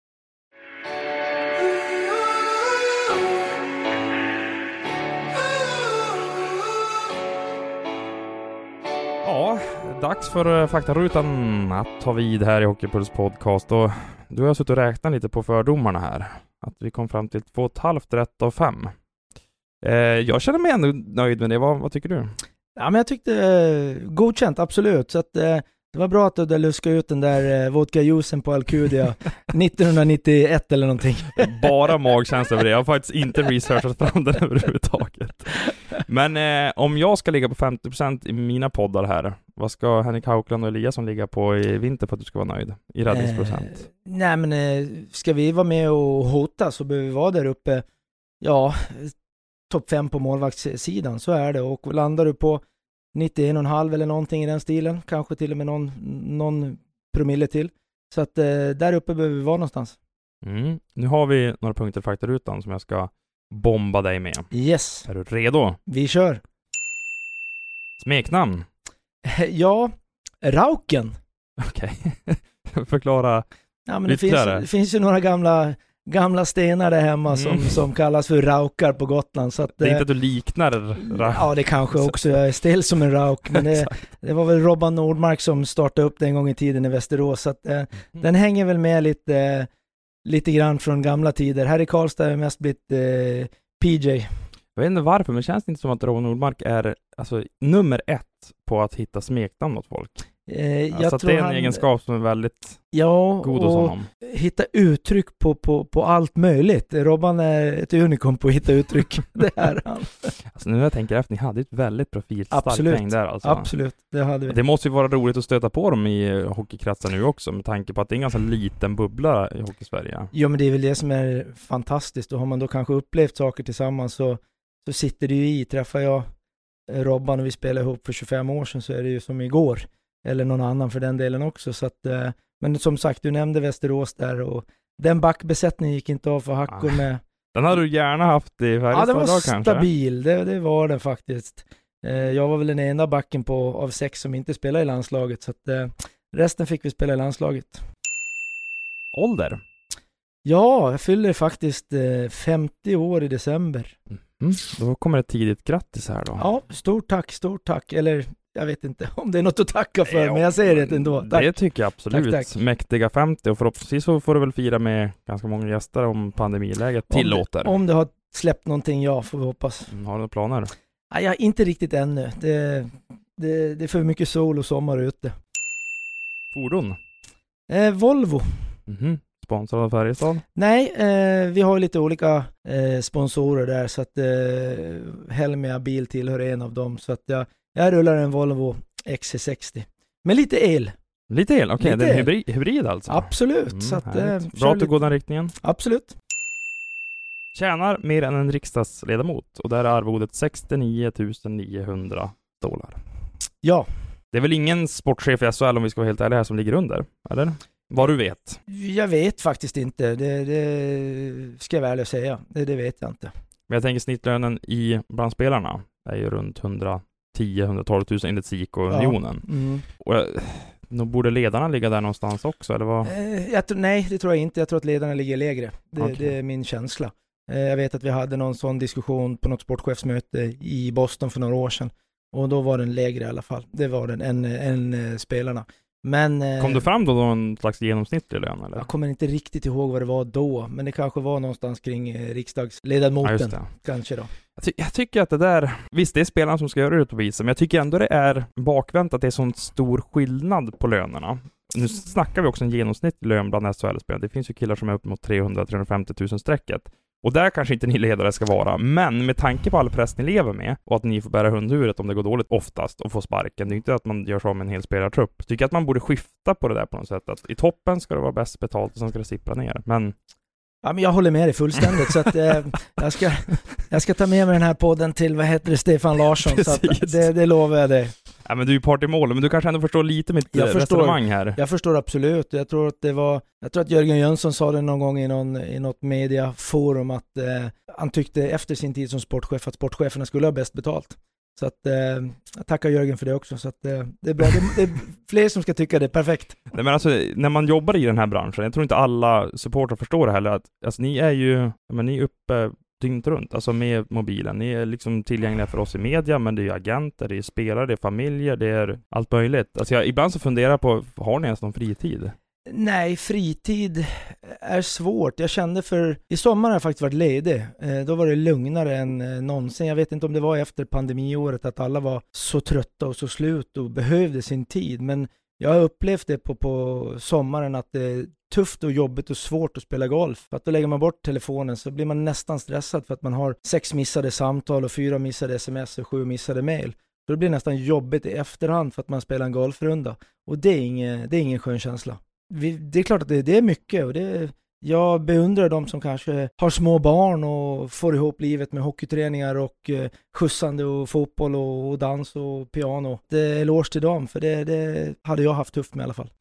Ja, dags för faktarutan att ta vid här i Hockeypuls podcast. Och du har suttit och räknat lite på fördomarna här. Att vi kom fram till två och ett halvt rätt av fem. Eh, jag känner mig ändå nöjd med det. Vad, vad tycker du? Ja, men jag tyckte eh, godkänt, absolut. Så att eh, Det var bra att du hade luskat ut den där eh, vodka-juicen på Alcudia nittonhundranittioett eller någonting. Bara magkänsla över det. Jag har faktiskt inte researchat fram den överhuvudtaget. Men eh, om jag ska ligga på femtio procent i mina poddar här, vad ska Henrik Haukland och Eliasson ligga på i vinter för att du ska vara nöjd? I räddningsprocent? Eh, nej men eh, ska vi vara med och hota så behöver vi vara där uppe. Ja, topp fem på målvaktssidan, så är det. Och landar du på nittioen komma fem eller någonting i den stilen, kanske till och med någon, någon promille till. Så att eh, där uppe behöver vi vara någonstans. Mm. Nu har vi några punkter i faktarutan som jag ska bomba dig med. Yes. Är du redo? Vi kör. Smeknamn? Ja, Rauken. Okej. Okay. Förklara ja, men det finns, det finns ju några gamla gamla stenar där hemma mm. som, som kallas för raukar på Gotland. Så att, det är inte att du liknar rauk. Ja, det kanske också. Jag är still som en rauk. Men det, det var väl Robban Nordmark som startade upp den en gång i tiden i Västerås. Så att, eh, mm. den hänger väl med lite, eh, lite grann från gamla tider. Här i Karlstad är det mest blivit eh, P J. Jag vet inte varför, men det känns inte som att Robban Nordmark är alltså, nummer ett på att hitta smeknamn åt folk. Eh, jag alltså tror det är en han, egenskap som är väldigt ja, god hos honom. Hitta uttryck på, på, på allt möjligt. Robban är ett unikum på att hitta uttryck. Det är han. Alltså nu när jag tänker efter, ni hade ett väldigt profilstarkt gäng där. Alltså. Absolut, det hade vi. Det måste ju vara roligt att stöta på dem i hockeykretsar nu också, med tanke på att det är en ganska liten bubbla i Hockeysverige. Ja, men det är väl det som är fantastiskt. Och har man då kanske upplevt saker tillsammans så, så sitter det ju i. Träffar jag Robban och vi spelade ihop för tjugofem år sedan så är det ju som igår. Eller någon annan för den delen också. Så att, eh, men som sagt, du nämnde Västerås där och den backbesättningen gick inte av för hackor ah. med. Den hade du gärna haft i Färjestad. Ja, det var kanske. stabil. Det, det var den faktiskt. Eh, jag var väl den enda backen på, av sex som inte spelade i landslaget. Så att, eh, resten fick vi spela i landslaget. Ålder? Ja, jag fyller faktiskt eh, femtio år i december. Mm. Då kommer ett tidigt grattis här då. Ja, stort tack, stort tack. Eller jag vet inte om det är något att tacka för, ja, men jag säger det ändå. Tack. Det tycker jag absolut. Tack, tack. Mäktiga femtio, och förhoppningsvis så får du väl fira med ganska många gäster om pandemiläget tillåter. Om det, om det har släppt någonting, ja, får vi hoppas. Mm, har du några planer? Ja, jag, inte riktigt ännu. Det, det, det är för mycket sol och sommar ute. Fordon? Eh, Volvo. Mhm. Sponsrad av Färjestad? Nej, eh, vi har lite olika eh, sponsorer där, så att eh, Helmia bil tillhör en av dem, så att jag, jag rullar en Volvo X C sextio med lite el. Lite el? Okej, okay, det är en hybrid, hybrid alltså? Absolut. Mm, så att, eh, bra att du går den riktningen. Absolut. Tjänar mer än en riksdagsledamot och där är arvodet sextionio tusen niohundra dollar. Ja. Det är väl ingen sportchef i S H L, om vi ska vara helt ärliga, här som ligger under, eller? Vad du vet? Jag vet faktiskt inte. Det, det ska jag väl säga. Det, det vet jag inte. Men jag tänker snittlönen i bland spelarna är ju runt hundratio till hundratolv tusen enligt S I K och Unionen. Ja. Mm. Och jag, nog borde ledarna ligga där någonstans också, eller vad? Eh, jag tror, nej, det tror jag inte. Jag tror att ledarna ligger lägre. Det, okay. det är min känsla. Eh, jag vet att vi hade någon sån diskussion på något sportchefsmöte i Boston för några år sedan. Och då var den lägre i alla fall. Det var den än, än spelarna. Men, kom du fram då någon slags genomsnittlig lön? Eller? Jag kommer inte riktigt ihåg vad det var då, men det kanske var någonstans kring eh, riksdagsledamoten. Ja, kanske då. Jag, ty- jag tycker att det där, visst det är spelarna som ska göra det på viset, men jag tycker ändå det är bakvänt att det är sån stor skillnad på lönerna. Nu snackar vi också en genomsnittlig lön bland S H L-spelare. Det finns ju killar som är upp mot trehundra till trehundrafemtio tusen strecket. Och där kanske inte ni ledare ska vara. Men med tanke på all press ni lever med och att ni får bära hundhuvudet om det går dåligt oftast och få sparken. Det är inte att man gör så med en hel spelartrupp. Tycker att man borde skifta på det där på något sätt. Att i toppen ska det vara bäst betalt och sen ska det sippra ner. Men... Ja, men jag håller med dig fullständigt. så att, eh, jag, ska, jag ska ta med mig den här podden till, vad heter det, Stefan Larsson. så att, det, det lovar jag dig. Ja, men du är ju part i mål, men du kanske ändå förstår lite mitt jag resonemang förstår, här. Jag förstår absolut. Jag tror att det var, jag tror att Jörgen Jönsson sa det någon gång i, någon, i något mediaforum att eh, han tyckte efter sin tid som sportchef att sportcheferna skulle ha bäst betalt. Så att eh, jag tackar Jörgen för det också. Så att eh, det är bra. Det, det är fler som ska tycka det. Perfekt. Nej, men alltså, när man jobbar i den här branschen, jag tror inte alla supportrar förstår det heller, att alltså, ni är ju, men ni är uppe dygnet runt, alltså med mobilen. Ni är liksom tillgängliga för oss i media, men det är ju agenter, det är spelare, det är familjer, det är allt möjligt. Alltså jag ibland så funderar på, har ni ens någon fritid? Nej, fritid är svårt. Jag kände för, i sommar har jag faktiskt varit ledig. Eh, då var det lugnare än eh, någonsin. Jag vet inte om det var efter pandemiåret att alla var så trötta och så slut och behövde sin tid. Men Jag har upplevt det på, på sommaren att det är tufft och jobbigt och svårt att spela golf. För att då lägger man bort telefonen så blir man nästan stressad för att man har sex missade samtal och fyra missade sms och sju missade mejl. Så det blir nästan jobbigt i efterhand för att man spelar en golfrunda. Och det är ingen, det är ingen skön känsla. Vi, det är klart att det, det är mycket och det, jag beundrar de som kanske har små barn och får ihop livet med hockeyträningar och eh, skjutsande och fotboll och, och dans och piano. Det är eloge till dem, för det, det hade jag haft tufft med i alla fall.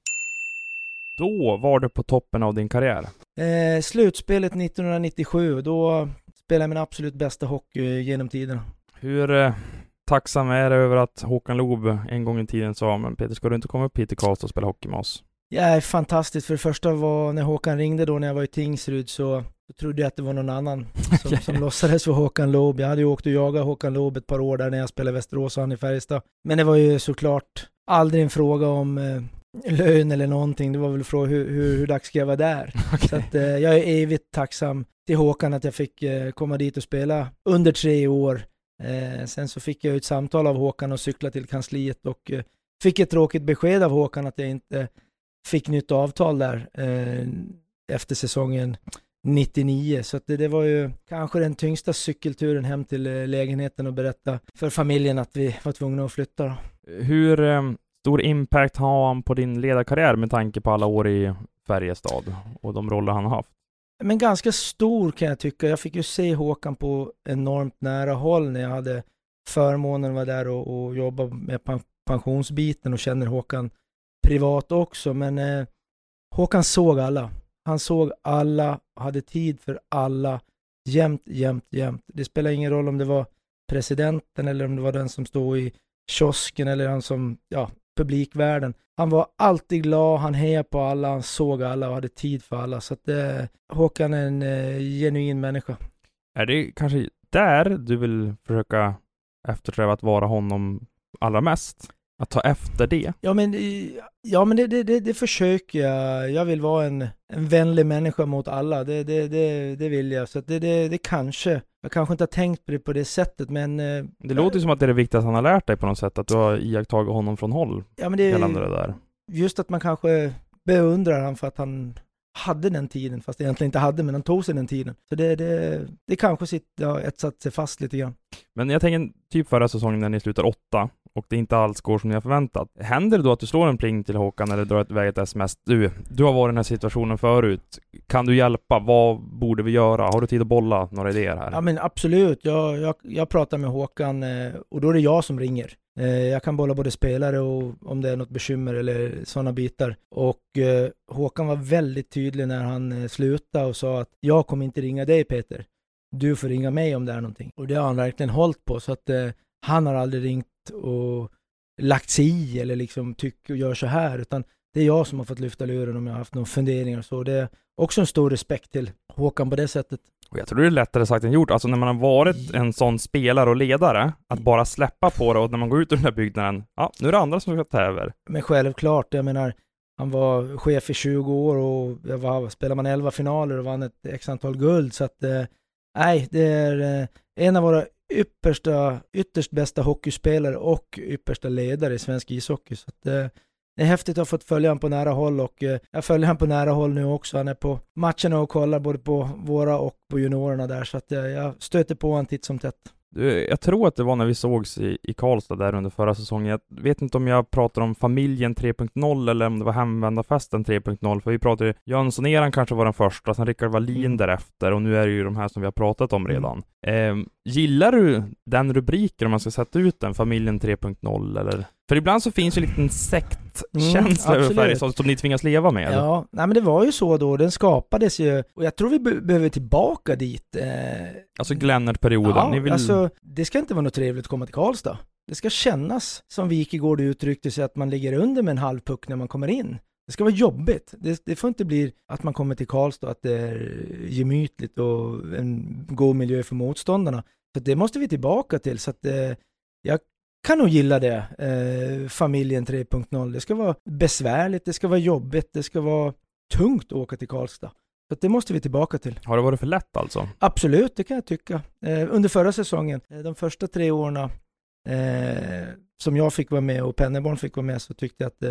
Då var du på toppen av din karriär? Eh, slutspelet nittonhundranittiosju, då spelade jag min absolut bästa hockey genom tiderna. Hur eh, tacksam är det över att Håkan Loob en gång i tiden sa, men Peter, ska du inte komma upp hit till Karlstad och spela hockey med oss? Ja, är fantastiskt. För det första var när Håkan ringde då när jag var i Tingsryd, så, så trodde jag att det var någon annan som, som låtsades för Håkan Loob. Jag hade ju åkt och jagat Håkan Loob ett par år där när jag spelade Västerås och han i Färjestad. Men det var ju såklart aldrig en fråga om eh, lön eller någonting. Det var väl en fråga hur, hur, hur dags ska jag vara där. Okay. Så att, eh, jag är evigt tacksam till Håkan att jag fick eh, komma dit och spela under tre år. Eh, sen så fick jag ett samtal av Håkan och cykla till kansliet och eh, fick ett tråkigt besked av Håkan att jag inte fick nytt avtal där eh, efter säsongen nittionio. Så att det, det var ju kanske den tyngsta cykelturen hem till eh, lägenheten och berätta för familjen att vi var tvungna att flytta. Då. Hur eh, stor impact har han på din ledarkarriär med tanke på alla år i Färjestad och de roller han har haft? Men ganska stor kan jag tycka. Jag fick ju se Håkan på enormt nära håll när jag hade förmånen att vara där och, och jobba med pensionsbiten och känner Håkan privat också. Men eh, Håkan såg alla. Han såg alla, hade tid för alla, jämt, jämt, jämt. Det spelar ingen roll om det var presidenten eller om det var den som stod i kiosken eller han som, ja, publikvärlden. Han var alltid glad, han hejade på alla, han såg alla och hade tid för alla. Så att eh, Håkan är en eh, genuin människa. Är det kanske där du vill försöka eftersträva att vara honom allra mest? Att ta efter det? Ja, men, ja, men det, det, det, det försöker jag. Jag vill vara en, en vänlig människa mot alla. Det, det, det, det vill jag. Så att det, det, det kanske... Jag kanske inte har tänkt på det på det sättet, men... Det äh, låter som att det är det viktigaste han har lärt dig på något sätt. Att du har iakttagit honom från håll. Ja, men det, gällande det där. Just att man kanske beundrar han för att han hade den tiden. Fast egentligen inte hade, men han tog sig den tiden. Så det, det, det kanske sitter, ja, ett satt sig fast lite grann. Men jag tänker typ förra säsongen när ni slutar åtta och det inte alls går som ni har förväntat. Händer det då att du slår en pling till Håkan eller drar ett iväg ett sms? Du, du har varit i den här situationen förut. Kan du hjälpa? Vad borde vi göra? Har du tid att bolla några idéer här? Ja, men absolut. Jag, jag, jag pratar med Håkan eh, och då är det jag som ringer. Eh, jag kan bolla både spelare och om det är något bekymmer eller sådana bitar. Och eh, Håkan var väldigt tydlig när han eh, slutade och sa att jag kommer inte ringa dig, Peter. Du får ringa mig om det är någonting. Och det har han verkligen hållit på. Så att eh, han har aldrig ringt och lagt sig i eller liksom tycker och gör så här, utan det är jag som har fått lyfta luren om jag har haft några funderingar. Så det är också en stor respekt till Håkan på det sättet. Och jag tror det är lättare sagt än gjort. Alltså när man har varit en sån spelare och ledare, att bara släppa på det och när man går ut ur den här byggnaden, ja, nu är det andra som ska ta över. Men självklart, jag menar, han var chef i tjugo år och jag var, spelade man elva finaler och vann ett x antal guld. Så att, eh, nej, det är eh, en av våra yppersta, ytterst bästa hockeyspelare och yppersta ledare i svensk ishockey. Så att, eh, det är häftigt att ha fått följa han på nära håll och eh, jag följer han på nära håll nu också. Han är på matcherna och kollar både på våra och på juniorerna där, så att eh, jag stöter på han titt som tätt. Du, jag tror att det var när vi sågs i, i Karlstad där under förra säsongen. Jag vet inte om jag pratar om familjen tre punkt noll eller om det var hemvändarfesten tre punkt noll. För vi pratade, Jönsson Eran kanske var den första, sen Rickard Wallin mm. därefter och nu är det ju de här som vi har pratat om redan. Mm. Eh, gillar du den rubriken om man ska sätta ut den, familjen tre punkt noll eller? För ibland så finns ju en liten sektkänsla mm, över Färjestad som ni tvingas leva med. Ja, nej, men det var ju så då. Den skapades ju. Och jag tror vi be- behöver tillbaka dit. Eh, alltså Glennert-perioden. Ja, ni vill... alltså det ska inte vara något trevligt att komma till Karlstad. Det ska kännas som Wikegård uttryckte sig att man ligger under med en halv puck när man kommer in. Det ska vara jobbigt. Det, det får inte bli att man kommer till Karlstad att det är gemytligt och en god miljö för motståndarna. Så det måste vi tillbaka till. Så att eh, jag kan nog gilla det, eh, familjen tre punkt noll. Det ska vara besvärligt, det ska vara jobbigt, det ska vara tungt att åka till Karlstad. Så det måste vi tillbaka till. Har det varit för lätt alltså? Absolut, det kan jag tycka. Eh, under förra säsongen, eh, de första tre åren eh, som jag fick vara med och Pennerborn fick vara med, så tyckte jag att eh,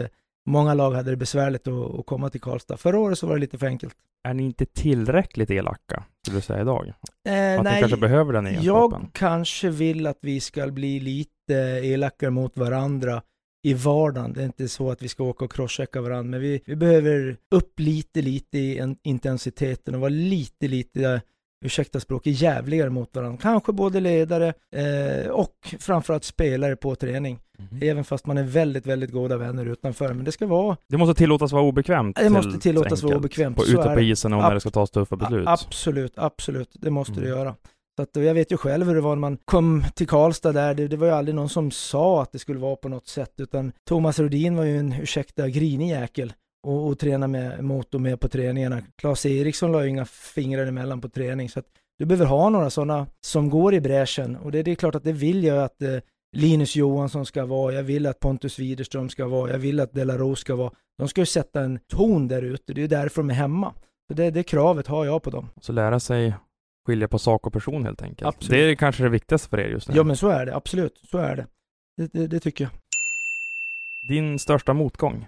många lag hade det besvärligt att, att komma till Karlstad. Förra året så var det lite för enkelt. Är ni inte tillräckligt elaka, skulle du säga idag? Eh, att nej, ni kanske behöver den egenskapen? Jag kanske vill att vi ska bli lite elakare mot varandra i vardagen. Det är inte så att vi ska åka och crosschecka varandra, men vi, vi behöver upp lite, lite i en intensiteten och vara lite, lite, ursäkta språk, jävligare mot varandra. Kanske både ledare eh, och framförallt spelare på träning. Mm. Även fast man är väldigt, väldigt goda vänner utanför. Men det ska vara... Det måste tillåtas vara obekvämt. Det måste tillåtas vara obekvämt. På, ute på isen och när det ska tas tuffa beslut. Absolut, absolut. Det måste mm. det göra. Så att, jag vet ju själv hur det var när man kom till Karlstad där. Det, det var ju aldrig någon som sa att det skulle vara på något sätt. Utan Thomas Rodin var ju en, ursäkta, grinig jäkel. Och, och träna med motor med på träningarna. Claes Eriksson la ju inga fingrar emellan på träning. Så att du behöver ha några sådana som går i bräschen. Och det, det är klart att det vill jag att eh, Linus Johansson ska vara. Jag vill att Pontus Widerström ska vara. Jag vill att Delarose ska vara. De ska ju sätta en ton där ute. Det är ju därför de är hemma. Så det, det kravet har jag på dem. Så lära sig skilja på sak och person helt enkelt. Absolut. Det är kanske det viktigaste för er just nu. Ja, men så är det. Absolut. Så är det. Det, det, det tycker jag. Din största motgång?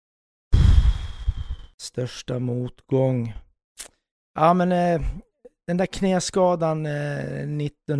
Största motgång? Ja, men eh, den där knäskadan eh,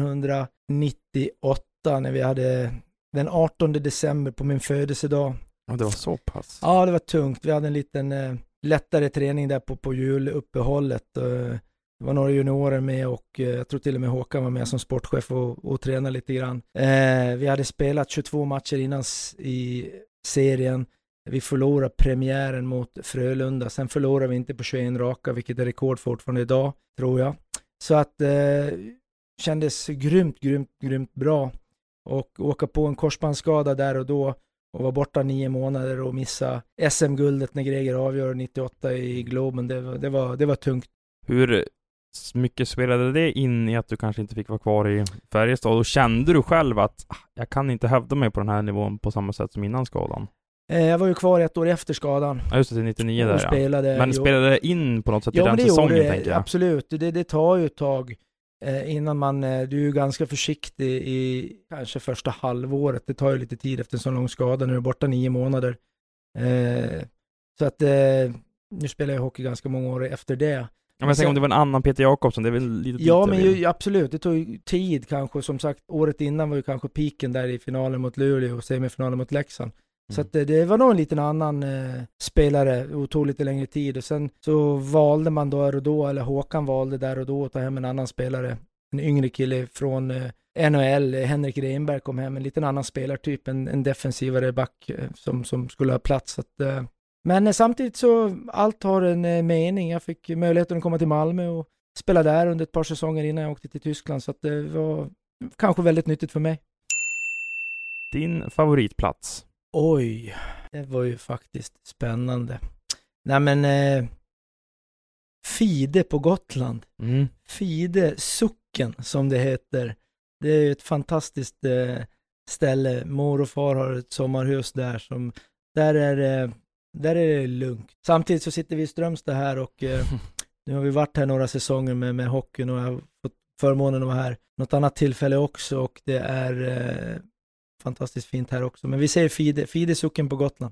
nittonhundranittioåtta när vi hade den artonde december på min födelsedag. Ja, det var så pass. Ja, det var tungt. Vi hade en liten eh, lättare träning där på, på juluppehållet. Eh, det var några juniorer med och eh, jag tror till och med Håkan var med som sportchef och, och tränade lite grann. Eh, vi hade spelat tjugotvå matcher innan i serien. Vi förlorade premiären mot Frölunda. Sen förlorade vi inte på tjugoen raka, vilket är rekord fortfarande idag, tror jag. Så att eh, kändes grymt, grymt, grymt bra. Och åka på en korsbandsskada där och då och vara borta nio månader och missa S M-guldet när Greger avgör nittioåtta i Globen. Det, det, var, det var tungt. Hur mycket spelade det in i att du kanske inte fick vara kvar i Färjestad? Och kände du själv att ah, jag kan inte hävda mig på den här nivån på samma sätt som innan skadan? Jag var ju kvar ett år efter skadan. Ja, just det, till nittionio där, spelade, ja. Men jo. spelade det in på något sätt ja, i den säsongen, det, tänker jag? Absolut, det, det tar ju ett tag eh, innan man, eh, du är ganska försiktig i kanske första halvåret. Det tar ju lite tid efter en sån lång skada när du är borta nio månader. Eh, så att eh, nu spelar jag hockey ganska många år efter det. Ja, men tänk om det var en annan Peter Jakobsson, det är väl lite Ja, men ju, absolut, det tog ju tid kanske. Som sagt, året innan var ju kanske piken där i finalen mot Luleå och semifinalen mot Leksand. Mm. Så att det, det var nog en liten annan eh, spelare och tog lite längre tid. Och sen så valde man då och då, eller Håkan valde där och då att ta hem en annan spelare. En yngre kille från eh, N H L, Henrik Reinberg kom hem, en liten annan spelartyp, en, en defensivare back eh, som, som skulle ha plats. Så att, eh, men eh, samtidigt så allt har en eh, mening. Jag fick möjligheten att komma till Malmö och spela där under ett par säsonger innan jag åkte till Tyskland. Så att det var kanske väldigt nyttigt för mig. Din favoritplats? Oj, det var ju faktiskt spännande. Nej men eh, Fide på Gotland. Mm. Fide socken som det heter. Det är ett fantastiskt eh, ställe. Mor och far har ett sommarhus där som där är eh, där är det lugnt. Samtidigt så sitter vi i Strömstad här och eh, nu har vi varit här några säsonger med med hockeyn och jag har fått förmånen att vara här något annat tillfälle också och det är eh, fantastiskt fint här också. Men vi säger Fide, Fide socken på Gotland.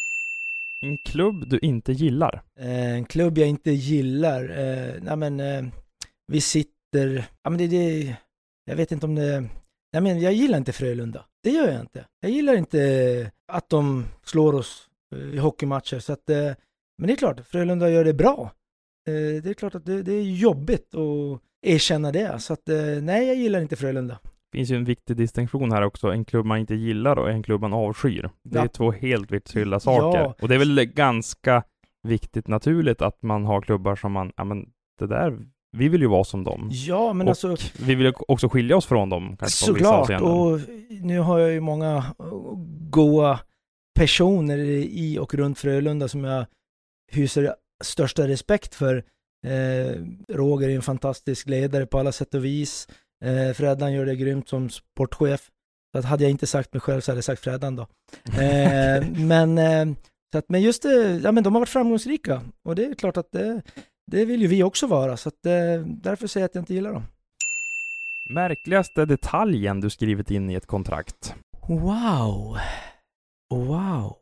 En klubb du inte gillar? Eh, en klubb jag inte gillar? Eh, nej men eh, vi sitter... Ja men det, det... Jag vet inte om det... Nej men jag gillar inte Frölunda. Det gör jag inte. Jag gillar inte att de slår oss i hockeymatcher. Så att, eh, men det är klart, Frölunda gör det bra. Eh, det är klart att det, det är jobbigt att erkänna det. Så att, eh, nej, jag gillar inte Frölunda. Det finns ju en viktig distinktion här också. En klubb man inte gillar och en klubb man avskyr. Det är ja. två helt vitt skilda saker. Ja. Och det är väl ganska viktigt naturligt att man har klubbar som man, ja men det där, vi vill ju vara som dem. Ja, men och alltså... vi vill också skilja oss från dem. Såklart, och nu har jag ju många goa personer i och runt Frölunda som jag hyser största respekt för. Eh, Roger är en fantastisk ledare på alla sätt och vis. Eh, Freddan gör det grymt som sportchef. Så att hade jag inte sagt mig själv så hade jag sagt Freddan då. Eh, men, eh, så att, men just det, ja, men de har varit framgångsrika. Och det är klart att det, det vill ju vi också vara. Så att, eh, därför säger jag att jag inte gillar dem. Märkligaste detaljen du skrivit in i ett kontrakt? Wow. Wow.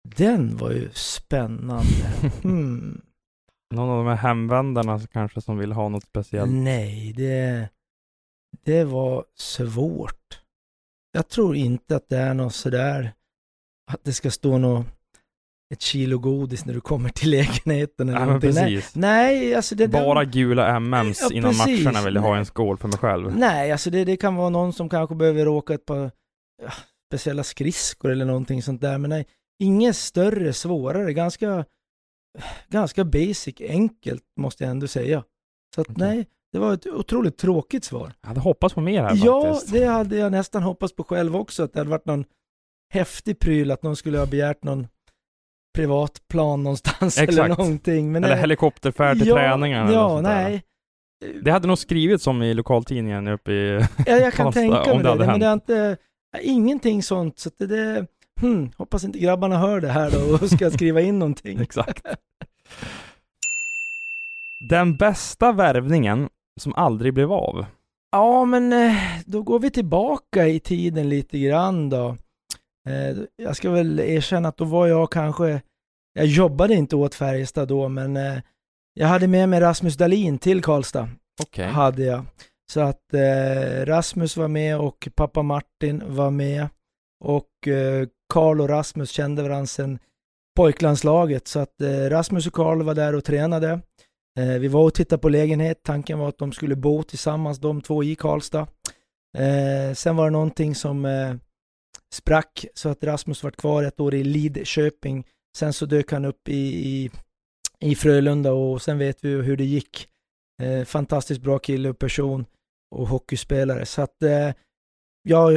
Den var ju spännande. Mm. Någon av de här hemvändarna kanske som vill ha något speciellt? Nej, det, det var svårt. Jag tror inte att det är något sådär att det ska stå något ett kilo godis när du kommer till lägenheten eller ja, någonting. Nej, Nej, alltså det, bara det, gula M M:s ja, innan precis. matcherna vill jag ha en skål för mig själv. Nej, alltså det, det kan vara någon som kanske behöver åka ett par ja, speciella skridskor eller någonting sånt där, men nej, inget större, svårare, ganska ganska basic, enkelt måste jag ändå säga. Så att okay. nej, det var ett otroligt tråkigt svar. Jag hade hoppats på mer här ja, faktiskt. Ja, det hade jag nästan hoppats på själv också, att det hade varit någon häftig pryl, att någon skulle ha begärt någon privatplan någonstans Exakt. eller någonting. Men eller nej, helikopterfärd till ja, träningen. Eller ja, nej. Det hade nog skrivits som i lokaltidningen uppe i ja, jag kan tänka mig det, det men det är inte ingenting sånt, så att det, det hmm, hoppas inte grabbarna hör det här då och ska skriva in någonting. Exakt. Den bästa värvningen som aldrig blev av? Ja, men då går vi tillbaka i tiden lite grann då. Jag ska väl erkänna att då var jag kanske, jag jobbade inte åt Färjestad då, men jag hade med mig Rasmus Dahlin till Karlstad. Okay. Hade jag. Så att eh, Rasmus var med och pappa Martin var med. Och eh, Karl och Rasmus kände varandra sedan pojklandslaget. Så att eh, Rasmus och Karl var där och tränade. Eh, vi var och tittade på lägenhet. Tanken var att de skulle bo tillsammans, de två i Karlstad. Eh, sen var det någonting som eh, sprack så att Rasmus var kvar ett år i Lidköping. Sen så dök han upp i, i, i Frölunda och sen vet vi hur det gick. Eh, fantastiskt bra kille och person och hockeyspelare. Så att eh, ja,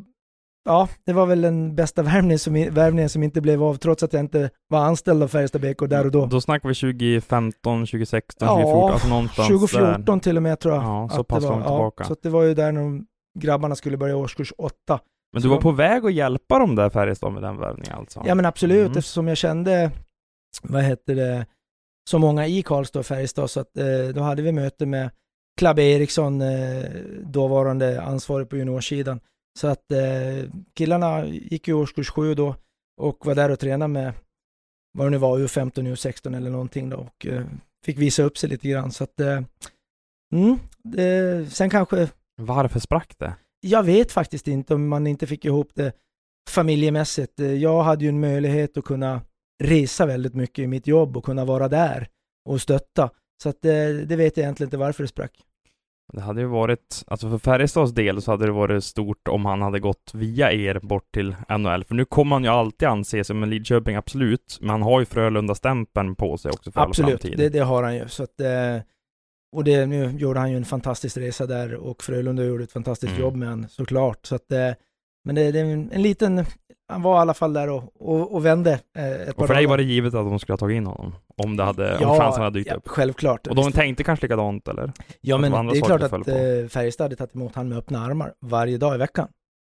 ja, det var väl den bästa värvningen som, värvningen som inte blev av trots att jag inte var anställd av Färjestad B K där och då. Då snackar vi tjugo femton, tjugo sexton, ja, tjugo fjorton, alltså någonstans tjugo fjorton där. Till och med tror jag. Ja, så pass långt tillbaka. Ja, så att det var ju där när de, grabbarna skulle börja årskurs åtta. Men du var på väg att hjälpa dem där Färjestad med den värvningen alltså? Ja men absolut, mm. eftersom jag kände, vad heter det, så många i Karlstad och Färjestad, så att eh, då hade vi möte med Klabbe Eriksson, eh, dåvarande ansvarig på juniorsidan. Så att eh, killarna gick i årskurs sju då och var där och tränade med vad det nu var, U femton, U sexton eller någonting då, och eh, fick visa upp sig lite grann. Så att eh, mm, det, sen kanske... Varför sprack det? Jag vet faktiskt inte om man inte fick ihop det familjemässigt. Jag hade ju en möjlighet att kunna resa väldigt mycket i mitt jobb och kunna vara där och stötta. Så att det, det vet jag egentligen inte varför det sprack. Det hade ju varit, alltså för Färjestads del så hade det varit stort om han hade gått via er bort till N H L. För nu kommer han ju alltid anse som en Lidköping, absolut. Men han har ju Frölunda-stämpeln på sig också för absolut, all framtid. Det, det har han ju. Så att, och det, nu gjorde han ju en fantastisk resa där och Frölunda gjorde ett fantastiskt mm. jobb med han såklart. Så att, men det, det är en, en liten, han var i alla fall där och, och, och vände. Ett och för dig var det givet att de skulle ha tagit in honom om, det hade, ja, om chansen hade dykt ja, upp. Självklart. Och de tänkte kanske likadant eller? Ja men det är klart att eh, Färjestad hade tagit emot han med öppna armar varje dag i veckan.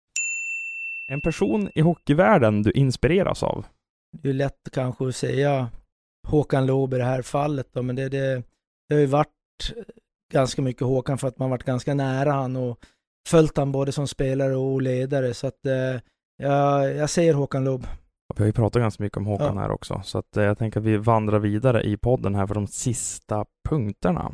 En person i hockeyvärlden du inspireras av? Det är lätt kanske att säga Håkan Loob i det här fallet då, men det, det, det har ju varit ganska mycket Håkan för att man varit ganska nära han och följt han både som spelare och ledare, så att eh, jag, jag säger Håkan Loob. Vi har ju pratat ganska mycket om Håkan ja. här också, så att eh, jag tänker att vi vandrar vidare i podden här för de sista punkterna.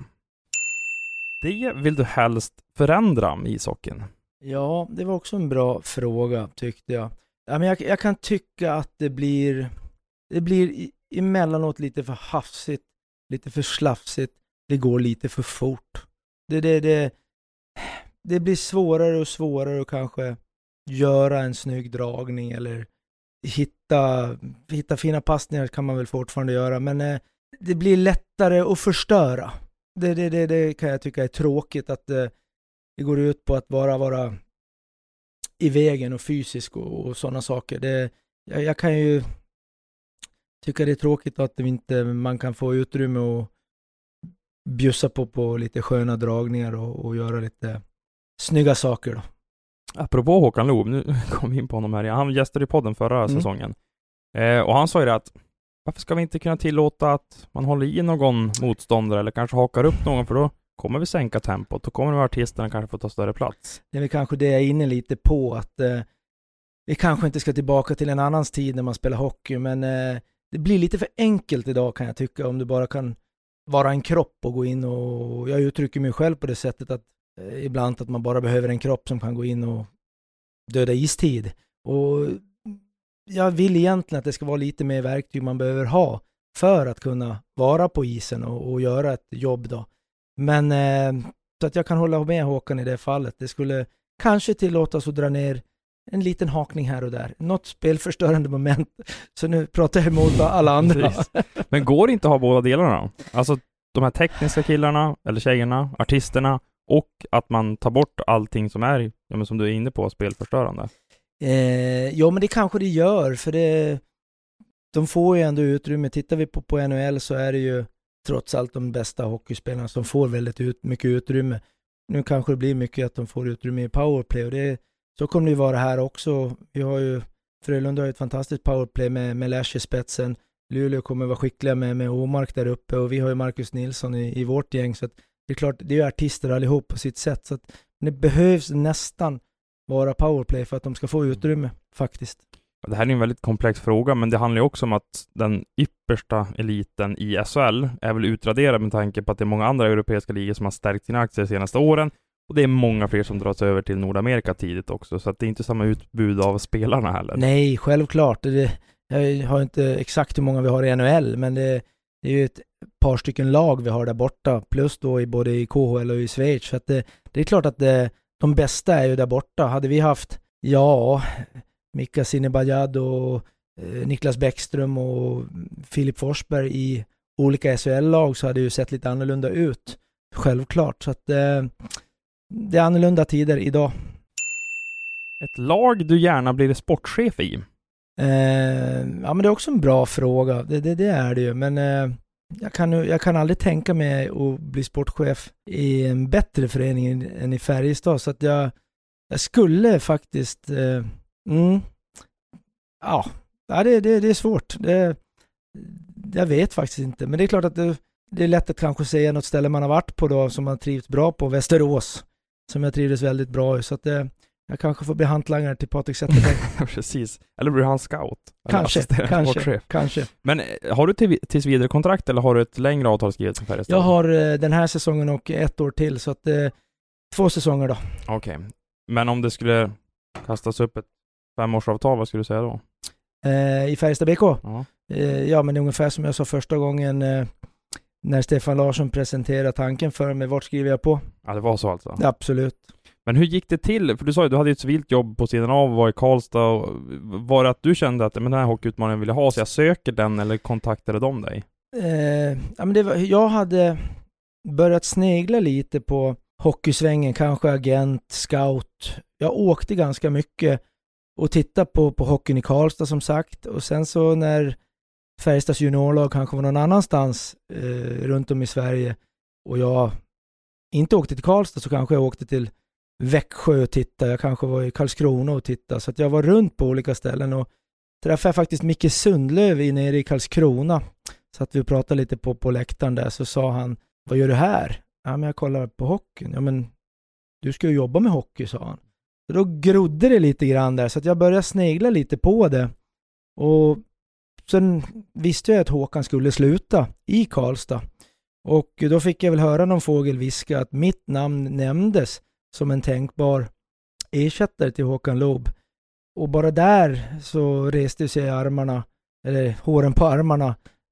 Det vill du helst förändra med ishockeyn? Ja, det var också en bra fråga tyckte jag. Ja, men jag, jag kan tycka att det blir det blir emellanåt lite för hafsigt, lite för slafsigt. Det går lite för fort. Det, det, det, det blir svårare och svårare att kanske göra en snygg dragning eller hitta, hitta fina passningar kan man väl fortfarande göra. Men eh, det blir lättare att förstöra. Det, det, det, det kan jag tycka är tråkigt att eh, det går ut på att bara vara i vägen och fysisk och, och sådana saker. Det, jag, jag kan ju tycka det är tråkigt att inte man kan få utrymme och bjussa på på lite sköna dragningar och, och göra lite snygga saker då. Apropå Håkan Loob, nu kom vi in på honom här. Han gästade i podden förra mm. säsongen. Eh, och han sa ju det att varför ska vi inte kunna tillåta att man håller i någon motståndare eller kanske hakar upp någon, för då kommer vi sänka tempot. Då kommer de artisterna kanske få ta större plats. Det är väl kanske det jag är inne lite på, att eh, vi kanske inte ska tillbaka till en annans tid när man spelar hockey, men eh, det blir lite för enkelt idag kan jag tycka, om du bara kan vara en kropp och gå in och, jag uttrycker mig själv på det sättet att eh, ibland att man bara behöver en kropp som kan gå in och döda istid. Och jag vill egentligen att det ska vara lite mer verktyg man behöver ha för att kunna vara på isen och, och göra ett jobb då. Men eh, så att jag kan hålla med Håkan i det fallet. Det skulle kanske tillåtas att dra ner en liten hakning här och där. Något spelförstörande moment. Så nu pratar jag emot alla andra. Men går det inte att ha båda delarna? Alltså de här tekniska killarna eller tjejerna, artisterna, och att man tar bort allting som är, ja, men som du är inne på, spelförstörande. Eh, ja, men det kanske det gör, för det, de får ju ändå utrymme. Tittar vi på, på N H L så är det ju trots allt de bästa hockeyspelarna som får väldigt ut, mycket utrymme. Nu kanske det blir mycket att de får utrymme i powerplay, och det, så kommer det ju vara här också. Vi har ju, Frölunda har ju ett fantastiskt powerplay med, med Lash i spetsen. Luleå kommer vara skickliga med, med Omark där uppe, och vi har ju Marcus Nilsson i, i vårt gäng, så att det är klart, det är ju artister allihop på sitt sätt, så att det behövs nästan vara powerplay för att de ska få utrymme faktiskt. Det här är en väldigt komplex fråga, men det handlar ju också om att den yppersta eliten i S H L är väl utraderad med tanke på att det är många andra europeiska ligor som har stärkt sina aktier de senaste åren, och det är många fler som dras över till Nordamerika tidigt också, så att det är inte samma utbud av spelarna heller. Nej, självklart. Det, jag har inte exakt hur många vi har i N H L, men det, det är ju ett par stycken lag vi har där borta, plus då i både i K H L och i Schweiz, så att det, det är klart att det, de bästa är ju där borta. Hade vi haft, ja, Mika Zibanejad och eh, Niklas Bäckström och Filip Forsberg i olika S H L-lag, så hade det ju sett lite annorlunda ut. Självklart. Så att eh, det är annorlunda tider idag. Ett lag du gärna blir sportchef i? Eh, ja, men det är också en bra fråga. Det, det, det är det ju. Men eh, jag, kan, jag kan aldrig tänka mig att bli sportchef i en bättre förening än i Färjestad. Så att jag, jag skulle faktiskt... Eh, mm, ja, det, det, det är svårt. Det, jag vet faktiskt inte. Men det är klart att det, det är lätt att kanske säga något ställe man har varit på då, som man trivs bra på. Västerås, som jag trivdes väldigt bra i. Så att det, jag kanske får bli hantlangare till Patrik Zetterberg. Precis. Eller blir han scout? Kanske, kanske, kanske. Men har du till, tills vidare kontrakt eller har du ett längre avtal skrivet som Färjestad? Jag har eh, den här säsongen och ett år till, så att eh, två säsonger då. Okej. Okay. Men om det skulle kastas upp ett femårsavtal, vad skulle du säga då? Eh, I Färjestad B K? Ja. Eh, ja, men ungefär som jag sa första gången eh, när Stefan Larsson presenterade tanken för mig, vart skriver jag på? Ja, det var så alltså? Absolut. Men hur gick det till? För du sa ju, du hade ett civilt jobb på sidan av, var i Karlstad. Och var det att du kände att men den här hockeyutmaningen vill jag ha, så jag söker den, eller kontaktade de dig? Eh, ja, men det var, jag hade börjat snegla lite på hockeysvängen, kanske agent, scout. Jag åkte ganska mycket och tittade på, på hockeyn i Karlstad som sagt. Och sen så när Färjestads juniorlag kanske var någon annanstans eh, runt om i Sverige och jag inte åkte till Karlstad, så kanske jag åkte till Växjö och tittade. Jag kanske var i Karlskrona och tittade. Så att jag var runt på olika ställen och träffade faktiskt Micke Sundlöv nere i Karlskrona. Så att vi pratade lite på, på läktaren där, så sa han, vad gör du här? Ja, men jag kollar på hockeyn. Ja, men du ska ju jobba med hockey, sa han. Så då grodde det lite grann där, så att jag började snegla lite på det. Och sen visste jag att Håkan skulle sluta i Karlstad. Och då fick jag väl höra någon fågel viska att mitt namn nämndes som en tänkbar ersättare till Håkan Loob. Och bara där så reste sig armarna, eller håren på armarna,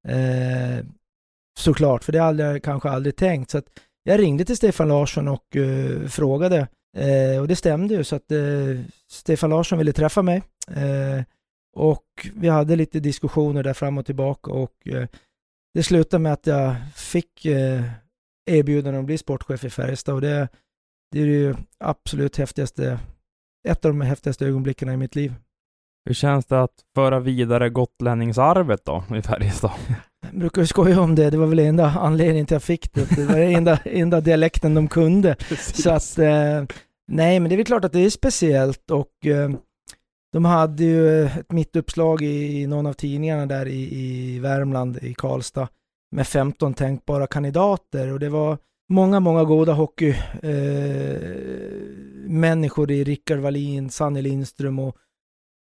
eh, såklart. För det hade jag kanske aldrig tänkt. Så att jag ringde till Stefan Larsson och eh, frågade. Eh, och det stämde ju, så att eh, Stefan Larsson ville träffa mig. Eh, och vi hade lite diskussioner där fram och tillbaka. Och eh, det slutade med att jag fick eh, erbjudande att bli sportchef i Färjestad. Och det, det är ju absolut häftigaste, ett av de häftigaste ögonblickarna i mitt liv. Hur känns det att föra vidare gotlänningsarvet då i Färjestad? Jag brukar skoja om det. Det var väl enda anledningen till att jag fick det. Det var den enda, enda dialekten de kunde. Precis. Så att, eh, nej, men det är väl klart att det är speciellt. Och eh, de hade ju ett mittuppslag i, i någon av tidningarna där i, i Värmland, i Karlstad, med femton tänkbara kandidater. Och det var många, många goda hockey eh, människor i Rickard Wallin, Sanne Lindström och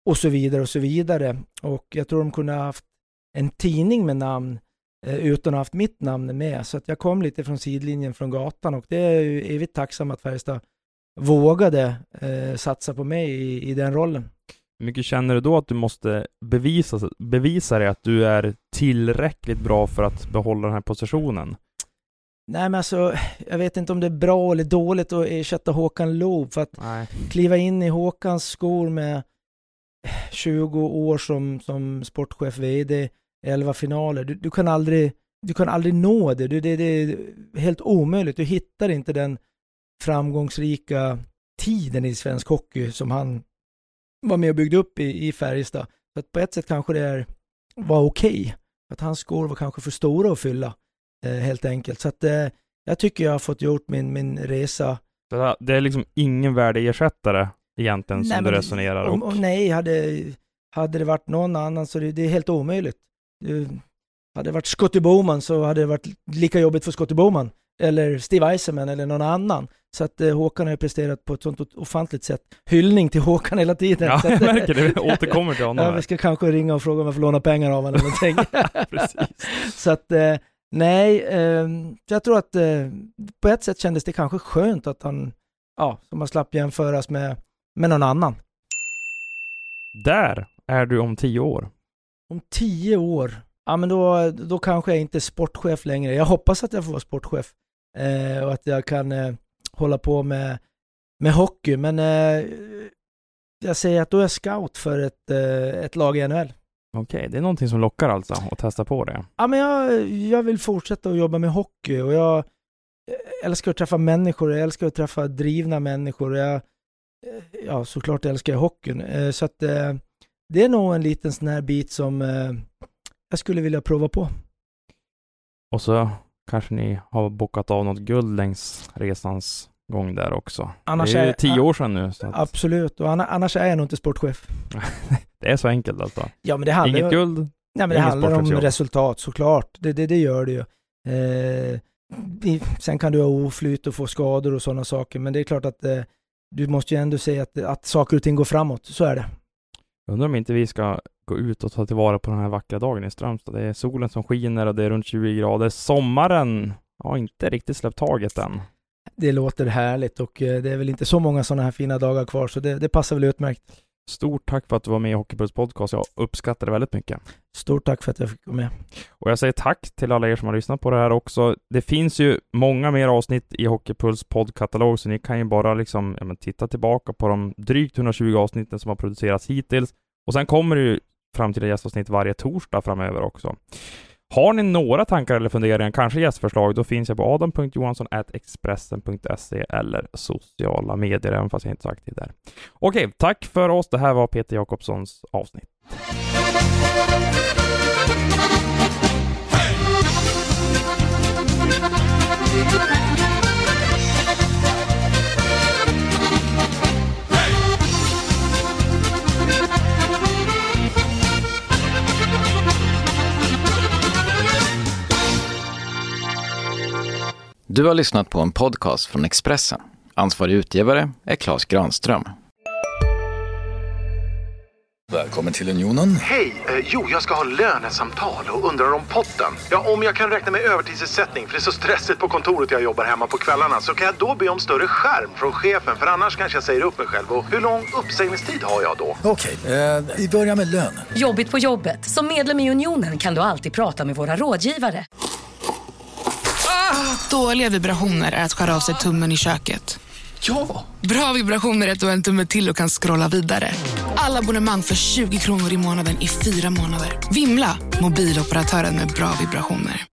och så vidare och så vidare. Och jag tror de kunde ha haft en tidning med namn eh, utan att ha haft mitt namn med. Så att jag kom lite från sidlinjen från gatan, och det är ju evigt tacksam att Färjestad vågade eh, satsa på mig i, i den rollen. Hur mycket känner du då att du måste bevisa, bevisa dig att du är tillräckligt bra för att behålla den här positionen? Nej, men alltså, jag vet inte om det är bra eller dåligt att ersätta Håkan Loob, för att Nej. kliva in i Håkans skor med tjugo år som, som sportchef, vd, elva finaler. Du, du, kan aldrig, du kan aldrig nå det. Du, det. Det är helt omöjligt. Du hittar inte den framgångsrika tiden i svensk hockey som han var med och byggde upp i, i Färjestad. Så att på ett sätt kanske det är, var okej. Okay. Att hans skor var kanske för stora att fylla. Eh, helt enkelt. Så att eh, jag tycker jag har fått gjort min, min resa. Så det är liksom ingen värdeersättare egentligen nej, som du resonerar om, och... om nej, hade, hade det varit någon annan så det, det är helt omöjligt. Det, hade det varit Scotty Bowman så hade det varit lika jobbigt för Scotty Bowman. Eller Steve Eisenman eller någon annan. Så att eh, Håkan har presterat på ett sånt ofantligt sätt. Hyllning till Håkan hela tiden. Ja, så att, jag märker det. Vi återkommer till honom. Ja, vi ska kanske ringa och fråga om jag får låna pengar av honom. Precis. Så att, eh, nej. Eh, så jag tror att eh, på ett sätt kändes det kanske skönt att han, ja, som man slapp jämföras med, med någon annan. Där är du om tio år. Om tio år? Ja, men då, då kanske jag inte är sportchef längre. Jag hoppas att jag får vara sportchef. Eh, och att jag kan eh, hålla på med, med hockey. Men eh, jag säger att då är jag scout för ett, eh, ett lag i N H L. Okej, okay, det är någonting som lockar alltså att testa på det. Ja, men jag, jag vill fortsätta att jobba med hockey. Och jag älskar att träffa människor. Jag älskar att träffa drivna människor. Jag, ja, såklart älskar jag hockeyn. Eh, så att eh, det är nog en liten sån här bit som eh, jag skulle vilja prova på. Och så kanske ni har bokat av något guld längs resans gång där också. Annars det är ju är, tio år sedan nu. Så att... Absolut, och annars är jag nog inte sportchef. Det är så enkelt alltså. Ja, men det handlar inget ju... guld, nej, men det handlar om resultat såklart. Det, det, det gör det ju. Eh, sen kan du ha oflyt och få skador och sådana saker, men det är klart att eh, du måste ju ändå säga att, att saker och ting går framåt. Så är det. Undrar om inte vi ska gå ut och ta tillvara på den här vackra dagen i Strömstad. Det är solen som skiner och det är runt tjugo grader. Sommaren har inte riktigt släppt taget än. Det låter härligt och det är väl inte så många sådana här fina dagar kvar, så det, det passar väl utmärkt. Stort tack för att du var med i Hockeypuls podcast. Jag uppskattar det väldigt mycket. Stort tack för att jag fick vara med. Och jag säger tack till alla er som har lyssnat på det här också. Det finns ju många mer avsnitt i Hockeypuls poddkatalog, så ni kan ju bara liksom, ja, men titta tillbaka på de drygt hundratjugo avsnitten som har producerats hittills. Och sen kommer det ju framtida gästavsnitt varje torsdag framöver också. Har ni några tankar eller funderingar, kanske gästförslag, då finns jag på adam punkt johansson at expressen punkt se eller sociala medier, även fast jag inte så aktiv där. Okej, tack för oss. Det här var Peter Jakobssons avsnitt. Du har lyssnat på en podcast från Expressen. Ansvarig utgivare är Claes Granström. Välkommen till Unionen. Hej, eh, jo jag ska ha lönesamtal och undrar om potten. Ja, om jag kan räkna med övertidsersättning för det är så stressigt på kontoret jag jobbar hemma på kvällarna, så kan jag då be om större skärm från chefen, för annars kanske jag säger upp mig själv. Och hur lång uppsägningstid har jag då? Okej, eh, vi börjar med lön. Jobbigt på jobbet. Som medlem i Unionen kan du alltid prata med våra rådgivare. Dåliga vibrationer är att skära av sig tummen i köket. Ja! Bra vibrationer är att du har en tumme till och kan scrolla vidare. Alla abonnemang för tjugo kronor i månaden i fyra månader. Vimla, mobiloperatören med bra vibrationer.